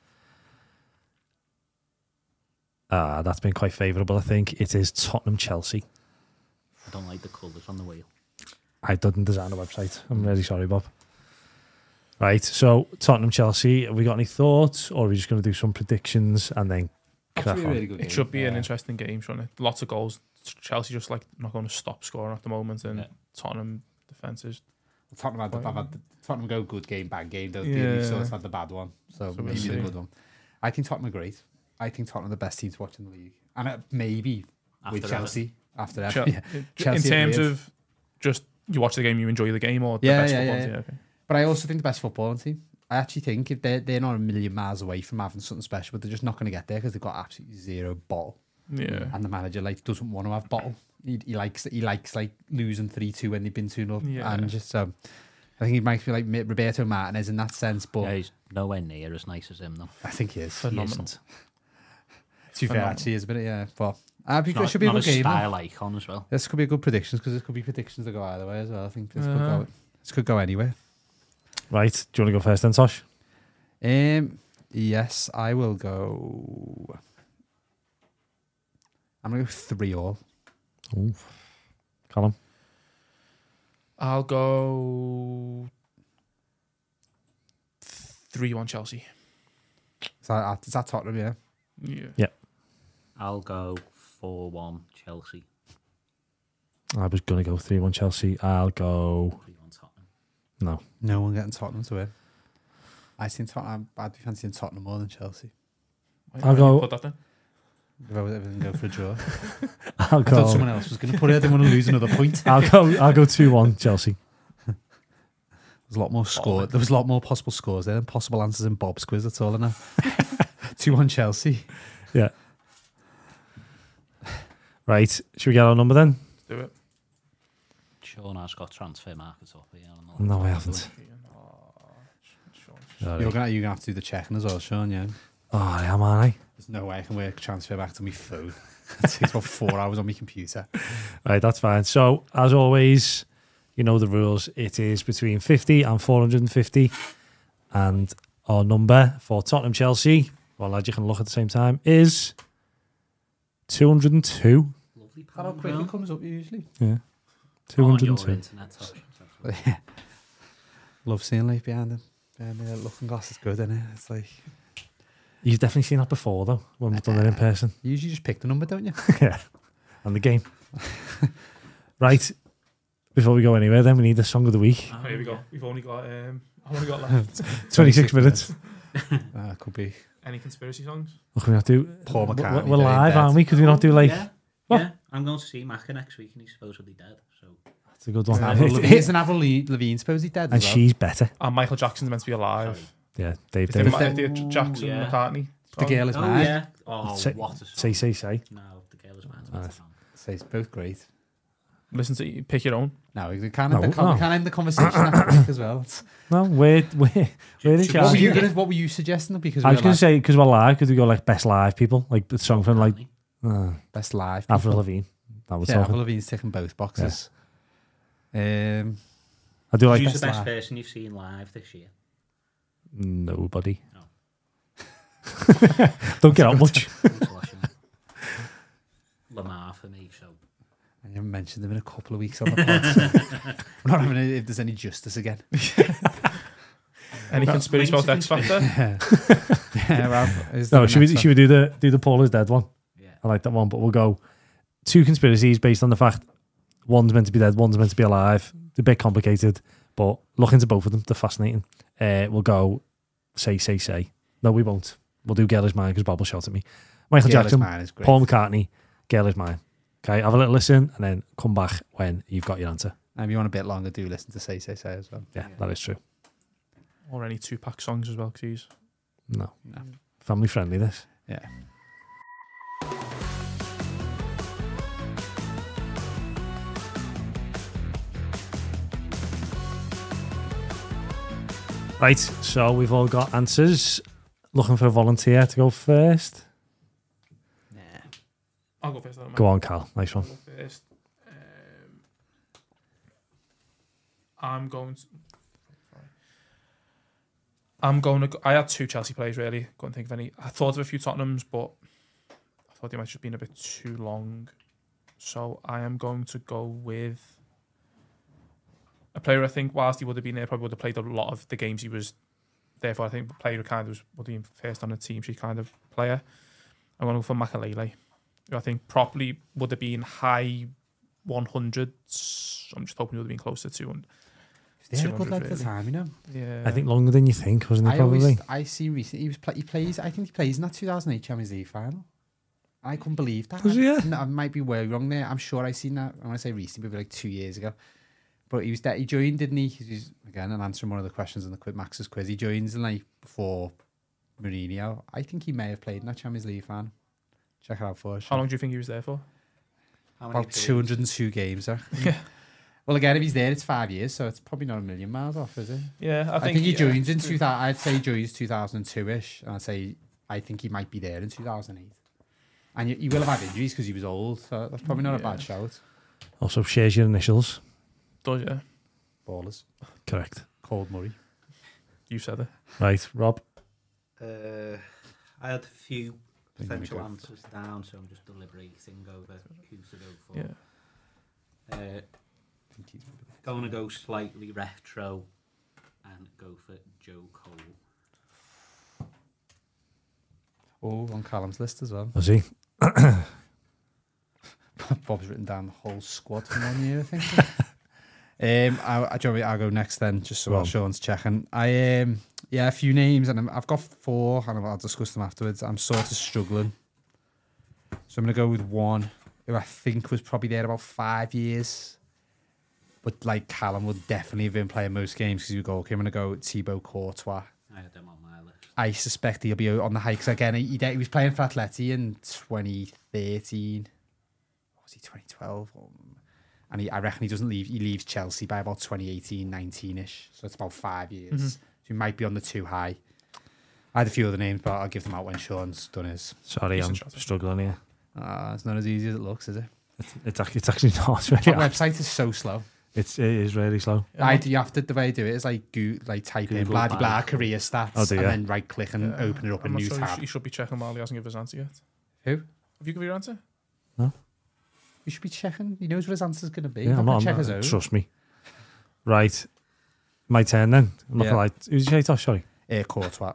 Ah, that's been quite favourable, I think. It is Tottenham Chelsea. I don't like the colours on the wheel. I didn't design a website. I'm really sorry, Bob. Right, so Tottenham Chelsea. Have we got any thoughts, or are we just going to do some predictions and then crack on? Really good It game. should be an Yeah. interesting game, shouldn't it? Lots of goals. Chelsea just like not going to stop scoring at the moment, and Yeah. Tottenham defenses. Tottenham had, the, I've had the, Tottenham go good game, bad game. Don't they? Yeah. We've sort of had the bad one, so, So we'll maybe the see. good one. I think Tottenham are great. I think Tottenham are the best team to watch in the league, and uh, maybe After with Chelsea after that. Chel- Yeah. in Chelsea are terms weird. of just you watch the game, you enjoy the game, or the Yeah, best yeah, football yeah, team. yeah. Okay. But I also think the best footballing team. I actually think if they're they're not a million miles away from having something special, but they're just not going to get there because they've got absolutely zero bottle. Yeah. And the manager like doesn't want to have bottle. He, he likes he likes like losing three two when they've been two nil, Yeah. and just um, I think he might feel like Roberto Martinez in that sense, but Yeah, he's nowhere near as nice as him, though. I think he is. Phenomenal. He isn't. To be fair, Phenomenal. actually, is a bit, yeah. But uh, It's it not, should be a not good a game. though. style icon as well. This could be a good predictions because this could be predictions that go either way as well. I think this could Uh-huh. go. This could go anywhere. Right, do you want to go first then, Tosh? Um. Yes, I will go. I'm gonna go three all. Ooh. Callum? I'll go three one Chelsea. Is that, is that Tottenham? Yeah. Yeah. I'll go four one Chelsea. I was going to go three one Chelsea. I'll go... three one Tottenham. No. No one getting Tottenham to win. I think Tottenham. I'd be fancying Tottenham more than Chelsea. Why- I'll why do you go- Put that then. If I was ever going to go for a draw, I'll I thought go... someone else was going to put it. I didn't want to lose another point. I'll go I'll go two one Chelsea. There's a lot more score. There was a lot more possible scores there than possible answers in Bob's quiz. That's all I know. two one Chelsea. Yeah. Right, should we get our number then? Do it. Sean has got transfer markets up here. I'm not- No, I haven't. Oh, Sean. Sorry. You're gonna you're gonna have to do the checking as well, Sean. Yeah. Oh, I am, aren't I? There's no way I can work transfer back to my phone. It takes about four hours on my computer. Right, that's fine. So, as always, you know the rules. It is between fifty and four hundred fifty. And our number for Tottenham Chelsea, well, lad, you can look at the same time, is two hundred two. Lovely How pound, quick Will. it comes up usually. Yeah. On two hundred your two. internet, Tosh. Yeah. Love seeing life behind them. And the looking glass is good, isn't it? It's like You've definitely seen that before, though, when we've done it in person. you usually just pick the number, don't you? Yeah. And the game. Right. Before we go anywhere, then we need the song of the week. Oh, Here we go. yeah. We've only got um, how long we got left? twenty-six minutes. Uh, could be. Any conspiracy songs? What can we not do? Paul We're- McCartney We're dead in live, bed. aren't we? Could we not do like... Yeah, What? yeah. I'm going to see Macca next week and he's supposedly dead. So That's a good one. Avril Lavigne- Isn't Avril Le- Lavigne supposed to be dead? And as well? she's better. And Michael Jackson's meant to be alive. sorry. Yeah, Dave Is there, Davis. Ma- Is there- is there Jackson yeah. McCartney? The girl is Oh mine. yeah. Oh, Say- what a song. Say, say, say. No, the girl is mine. Right. So it's both great. Listen to pick your own. No, we can't No, end the, con- no. we can't end the conversation after week as well. It's- No, we're, we're, we're in Should- What were charge. you gonna, What were you suggesting? Because I we was were going like, to say, because we're live, could we go like best live people? Like the song from like uh, best live. Avril people. Lavigne. That was Yeah, talking. Avril Lavigne's ticking both boxes. Um, I do like Who's best the best live. person you've seen live this year? nobody. No. Don't get out much. Lamar for me, so I haven't mentioned them in a couple of weeks on the pod. So we're not having any, if there's any justice again. Any conspiracy about X Factor? Yeah, well, is No, there should we, an next should we do the do the Paul is dead one? yeah. I like that one, but we'll go two conspiracies based on the fact one's meant to be dead, one's meant to be alive. They're a bit complicated, but look into both of them. They're fascinating. Uh, we'll go say, say, say. No, we won't. We'll do Girl Is Mine because Bob will shout at me. Michael Girl Is Jackson, Mine is great. Paul McCartney, Girl Is Mine. Okay, have a little listen and then come back when you've got your answer. And if you want a bit longer, do listen to Say, Say, Say as well. Yeah, that is true. Or any Tupac songs as well, please. No. No. Family friendly, this. Yeah. Right, so we've all got answers. Looking for a volunteer to go first. I'll go first. Go on, Cal. Nice one. I'll go first. Um, I'm going to... I'm going to... Go, I had two Chelsea players, really. Couldn't think of any. I thought of a few Tottenhams, but I thought they might have just been a bit too long. So I am going to go with a player I think, whilst he would have been there, probably would have played a lot of the games he was there for. I think the player who kind of was, would have been first on the team sheet kind of player. I'm going to go for Makalele, who I think probably would have been high one hundreds. I'm just hoping he would have been closer to two hundred. They had a good two hundred, leg at the really. time, you know. Yeah. I think longer than you think, wasn't it, I probably? always, I see recently he was play, he plays. I think he plays in that two thousand eight Champions League final. I couldn't believe that. Was he, yeah? No, I might be way wrong there. I'm sure I seen that. I want to say recently, maybe like two years ago. But he was that he joined, didn't he? He was, again, and answering one of the questions in the Quick Max's quiz. He joins in like before Mourinho. I think he may have played in that Champions League final. Check it out for us. How long do you think he was there for? About two hundred and two games. There. Well, again, if he's there, it's five years, so it's probably not a million miles off, is it? Yeah, I I think, think, he yeah. joins in two thousand. I'd say he joins two thousand two ish, and I'd say I think he might be there in two thousand eight. And he will have had injuries because he was old, so that's probably not a Yeah. bad shout. Also shares your initials. Does, yeah. Ballers, Correct. Cold Murray. You said it. Right, Rob. Uh, I had a few Think we potential go. answers down, so I'm just deliberating over who to go for. Yeah. Uh, going to go slightly retro and go for Joe Cole. Oh, on Callum's list as well. Was he? Bob's written down the whole squad from one year, I think. um, I, I, do you want me- I'll go next then, just so Go while on. Sean's checking. I um, yeah, a few names, and I'm, I've got four, and I'll discuss them afterwards. I'm sort of struggling, so I'm gonna go with one who I think was probably there about five years, but like Callum would definitely have been playing most games because he would go. Okay, I'm gonna go with Thibaut Courtois. I had them on my list. I suspect he'll be on the hikes again. He, he, he was playing for Atleti in twenty thirteen. Or was he twenty twelve? Um, and he, I reckon he doesn't leave. He leaves Chelsea by about twenty eighteen, nineteen-ish. So it's about five years. Mm-hmm. So he might be on the too high. I had a few other names, but I'll give them out when Sean's done his. Sorry, I'm Decent shot. struggling here. Uh, it's not as easy as it looks, is it? It's actually, it's actually not. It's really That hard. website is so slow. It's, it is really slow. I do. You have to. The way I do it is like go, like type in Google blah blah blah Bard. career stats, Oh, do and you? then right click and Yeah. open it up I'm in not new sure you tab. sh- You should be checking while he hasn't given his answer yet. Who? Have you given your answer? You should be checking. He knows what his answer's going to be. Yeah, I'm not, check I'm his not own. trust me. Right. My turn then. I'm not Yeah. gonna lie. Who did you say, Tosh? Sorry. Uh, Courtois.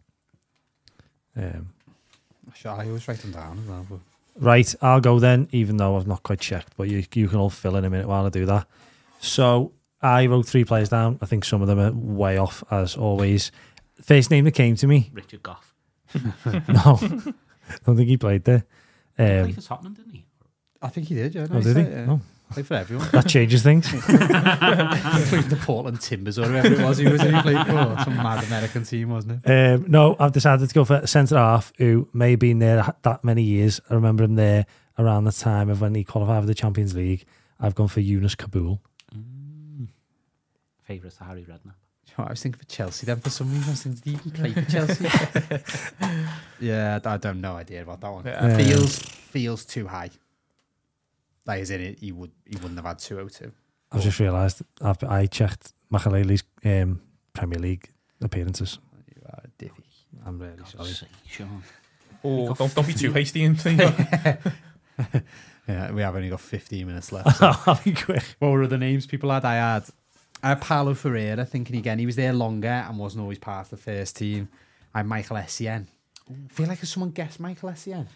Um, Sure, I always write them down as well. But Right, I'll go then, even though I've not quite checked, but you you can all fill in a minute while I do that. So I wrote three players down. I think some of them are way off, as always. First name that came to me, Richard Goff. no, I don't think he played there. He Um, played for Tottenham, didn't he? I think he did, yeah. No, oh, did he? said, yeah. Oh, Played for everyone. that changes things. Including the Portland Timbers or whoever it was he was in he played for. Some mad American team, wasn't it? Um, no, I've decided to go for centre half, who may have been there that many years. I remember him there around the time of when he qualified for the Champions League. I've gone for Yunus Kabul. Mm. Favourites Harry Redknapp. You know what, I was thinking for Chelsea then for some reason. I was thinking, did he even play for Chelsea? yeah, I don't no idea about that one. Yeah. Feels feels too high. Like as in it, he would he wouldn't have had two oh two. I've just realised I've I checked Makalele's um, Premier League appearances. You are a diffy. I'm really God's sorry. sake, Sean. Oh, don't, don't be too hasty in things. Yeah, we have only got fifteen minutes left. So. I'll be quick. What were the names people had? I had, I had Paulo Ferreira, thinking again, he was there longer and wasn't always part of the first team. I had Michael Essien. I feel like if someone guessed Michael Essien,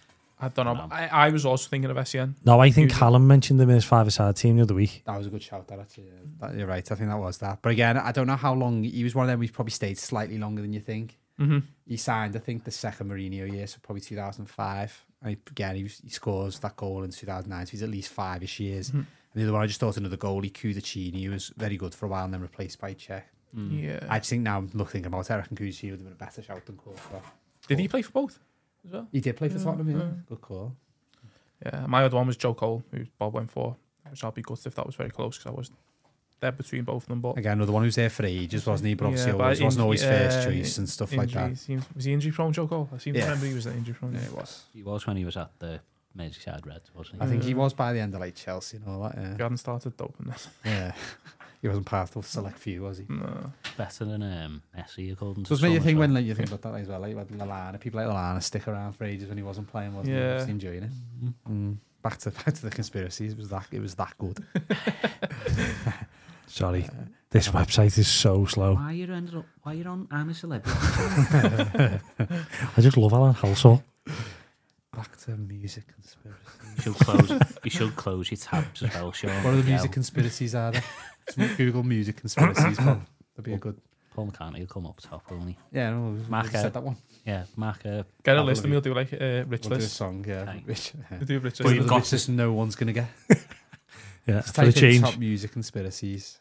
I don't know. No. I, I was also thinking of S E N. No, I think Usually- Callum mentioned him in his five-a-side team the other week. That was a good shout, that actually. yeah. That, you're right. I think that was that. But again, I don't know how long. He was one of them who's probably stayed slightly longer than you think. Mm-hmm. He signed, I think, the second Mourinho year, so probably two thousand five. And again, he, was, he scores that goal in two thousand nine, so he's at least five-ish years. Mm-hmm. And the other one, I just thought another goalie, Kudachini, who was very good for a while and then replaced by Czech. Yeah. I just think now, look, thinking about it, I reckon Kudachini would have been a better shout than Courtois. Did he play for both as well? He did play for Yeah, Tottenham, yeah. yeah. Good call. Yeah. My other one was Joe Cole, who Bob went for. Which I'd be gutted if that was very close because I was there between both of them. But Again, another one who's there for ages, wasn't he? But obviously, Yeah, but always, wasn't inj- always first uh, choice and stuff like that. injury seems- was he injury prone, Joe Cole? I seem Yeah. to remember he was injury prone. Yeah, it was. He was when he was at the Merseyside Reds, wasn't I he? think he Mm. was by the end of like Chelsea and all that. He Yeah, hadn't started doping this. yeah. He wasn't part of the select few, was he? No. Better than um, Messi, according to Does make you some think as when well. like, you think about that as well, like with Lallana, people like Lallana stick around for ages when he wasn't playing, wasn't he? Yeah. Obviously enjoying it. Mm. Back to back to the conspiracies. It was that it was that good. Sorry, this website is so slow. Why you ended up? Why you on I'm a Celebrity? I just love Alan Halsall. Back to music conspiracies. You should close. You should close your tabs as well, Sean. What are the Yeah, music conspiracies are there? Some Google music conspiracies. Bob. That'd be a good. Paul McCartney will come up top, won't he? Yeah, no, we Mark said out. that one. Yeah, Mark. Uh, Get a Have a list and look. we'll do like a uh, rich We'll do a list. song, yeah. Aye. Rich, yeah. We'll do a rich But list. the got richest no one's gonna get. Yeah, Just for the type in change. top music conspiracies.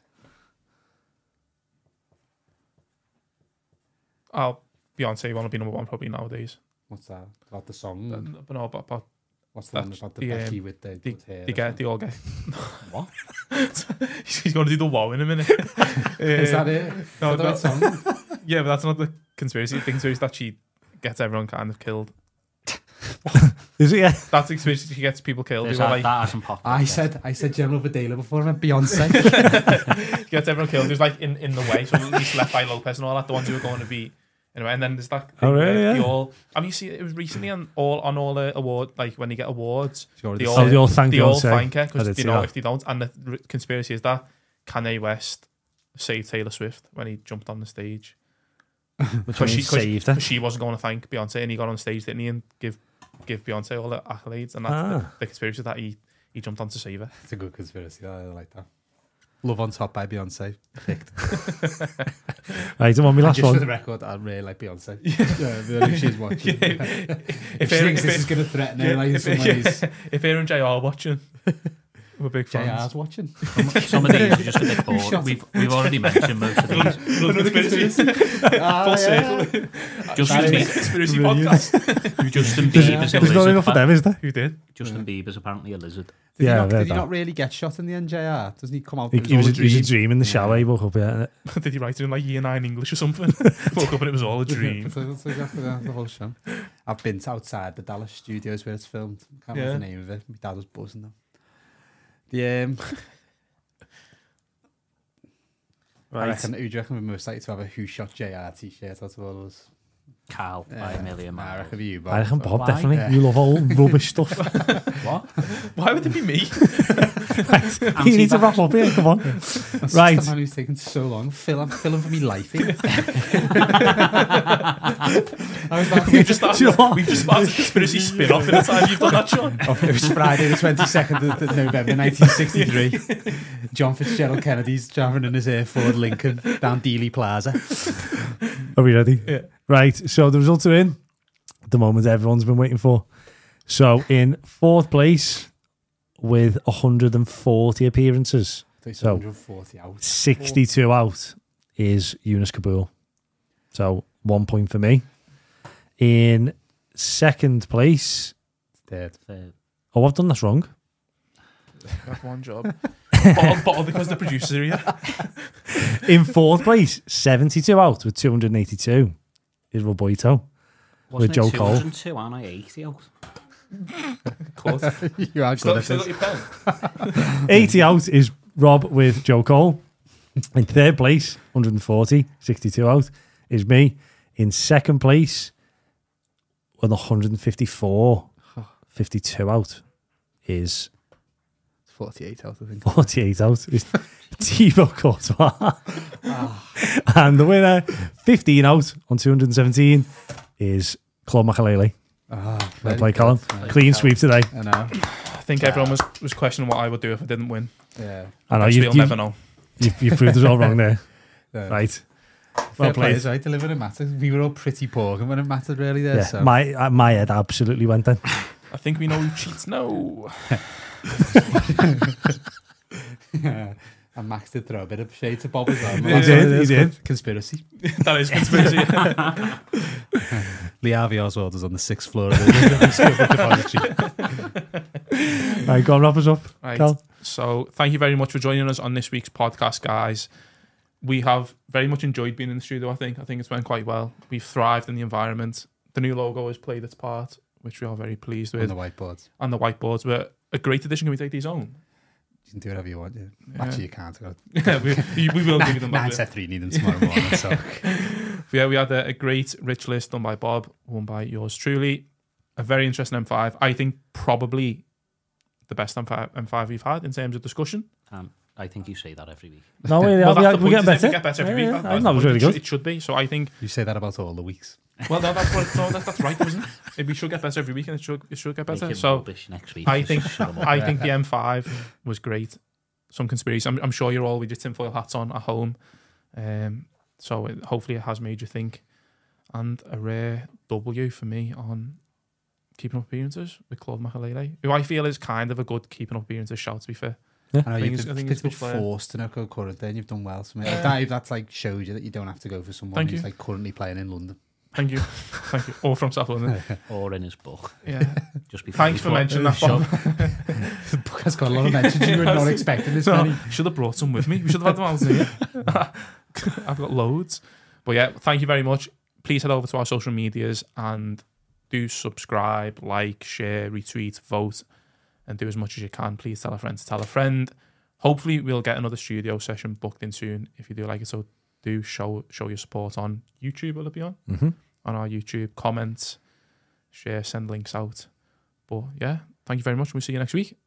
Oh, Beyonce want to be number one probably nowadays. What's that? About the song? Uh, But no, but, but What's the one that's about the the, um, Becky with the they, good hair? they or get, they all get. what? He's going to do the wow in a minute. Is that it? No, Is that the right that- song? Yeah, but that's not the conspiracy. The conspiracy is that she gets everyone kind of killed. Is it? Yeah. That's the conspiracy. She gets people killed. There's They were that, like, that hasn't popped up I yet. said I said General Videla before I meant Beyonce. she gets everyone killed. There's like in, in the way. So at least left by Lopez and all that. The ones who were going to be anyway. And then there's that. Oh, thing really? where Yeah. They all. Have you seen it? It was recently on all on all the award. Like when they get awards, Sure, they the all Oh, they all thank they all Beyonce. thank her I because did you see know that. if they don't. And the r- conspiracy is that Kanye West saved Taylor Swift when he jumped on the stage. Which Because one she, saved her. cause she wasn't going to thank Beyonce, and he got on stage, didn't he, and give give Beyonce all the accolades, and that's Ah. the, the conspiracy that he he jumped on to save her. It's a good conspiracy. I like that. Love on Top by Beyonce. Picked. Right, and on my And last just for the one. record, I really like Beyonce. Yeah, I think she's watching. if she Aaron- thinks this is going to threaten her, like in if, some ways, if Aaron J R are watching, we're big J fans. R's watching. Some of these are just a bit shot boring. We've, we've already mentioned most of these. Another conspiracy. Ah, Full yeah. circle. Justin, That Bie- is- Conspiracy Brilliant. podcast. Justin Yeah. Bieber's a There's not lizard. enough of them, is there? Who did? Justin Bieber's apparently a lizard. Did, Yeah, he, I've not, heard did he that. not really get shot in the N J R? Doesn't he come out? He, It was he, was all a, he was a dream. dream in the shower. Yeah. He woke up, yeah. Did he write it in like year nine English or something? Woke up and it was all a dream. That's, that's exactly that, the whole show. I've been to outside the Dallas studios where it's filmed. Can't Yeah. remember the name of it. My dad was buzzing them. The um, I Right. reckon, who do you reckon we're most likely to have a Who Shot J R t-shirt out of all of us? Carl by a million Nah, I miles. reckon for you, Bob. I reckon So- Bob, Why? definitely. Yeah. You love all rubbish stuff. What? Why would it be me? You need to wrap up here, come on. That's Right. the man who's taken so long. Phil, I'm filling for me life here. I was about to We've just Do you know started, what? we've just started a conspiracy spin-off in the time you've done that, Sean. Oh, it was Friday the twenty-second of November nineteen sixty-three. John Fitzgerald Kennedy's driving in his Air Ford Lincoln down Dealey Plaza. Are we ready? Yeah. Right, so the results are in. The moment everyone's been waiting for. So in fourth place with one hundred forty appearances, So- one hundred forty out. sixty-two out is Yunus Kabul. So one point for me. In second place, Dead. Third. oh, I've done this wrong. That's one job. Bottle, bottle because the producers are here. In fourth place, seventy-two out with two hundred eighty-two is Roboito. Wasn't Joe it Cole. two oh two and I eighty out? Close. You are Still, good still at got this. your pen. eighty out is Rob with Joe Cole. In third place, one hundred forty, sixty-two out is me. In second place, with one hundred fifty-four, fifty-two out is forty-eight out, I think. forty-eight out is Thibaut Courtois. And the winner, fifteen out on two hundred seventeen, is Claude Makalele. Oh, Well played, Colin. Clean sweep today. I know. I think everyone was, was questioning what I would do if I didn't win. Yeah. I know. Next You, we'll you, never know. you, you proved us all wrong there. yeah. Right. Well Well played, played. right? Delivering it mattered. We were all pretty poor when it mattered, really. There. Yeah, So. my uh, my head absolutely went then. I think we know who cheats now. And Max did throw a bit of shade to Bob as well. He That's did, good, he that's did. good. Conspiracy. That is conspiracy. Lee Harvey Oswald is on the sixth floor of the Right, go on, wrap us up. Right. Cal. So thank you very much for joining us on this week's podcast, guys. We have very much enjoyed being in the studio, I think. I think it's went quite well. We've thrived in the environment. The new logo has played its part, which we are very pleased on with. the whiteboards. And the whiteboards were a great addition. Can we take these on? You can do whatever you want. Yeah. Yeah. Actually, you can't. Yeah, we, we will give you them back. Nine set three need them tomorrow morning. So. Yeah, we had a, a great rich list done by Bob, won by yours truly. A very interesting M five. I think probably the best M five, M five we've had in terms of discussion. Um, I think you say that every week. No, we, Well, we, that's the we point, get is it? better. We get better every Yeah, week. yeah. That's That the was point. really It should- good. It should be. So I think, You say that about all the weeks. well, no, that's what, no, that, that's right, isn't it? We should get better every week and it should, it should get Make better. it So rubbish next week. I Just think shut 'em up. I think the M five was great. Some conspiracy. I'm, I'm sure you're all with your tinfoil hats on at home. Um, so it, hopefully it has made you think. And a rare W for me on keeping up appearances with Claude Makalele, who I feel is kind of a good keeping up appearances shout, to be fair. I know I think you've it's- been, I think been it's a bit good player. forced to not go current, and you've done well. So Yeah. that, that's like shows you that you don't have to go for someone Thank who's you. like currently playing in London. Thank you. Thank you. Or from South London. Or in his book. Yeah. Just before Thanks for before- mentioning that, Bob. The book has got a lot of mentions. You were not expecting this many. Should have brought some with me. We should have had them out here. I've got loads. But yeah, thank you very much. Please head over to our social medias and do subscribe, like, share, retweet, vote, and do as much as you can. Please tell a friend to tell a friend. Hopefully we'll get another studio session booked in soon if you do like it. So do show show your support on YouTube. Will it be on? Mm-hmm. On our YouTube. Comment, share, send links out. But yeah, thank you very much. We'll see you next week.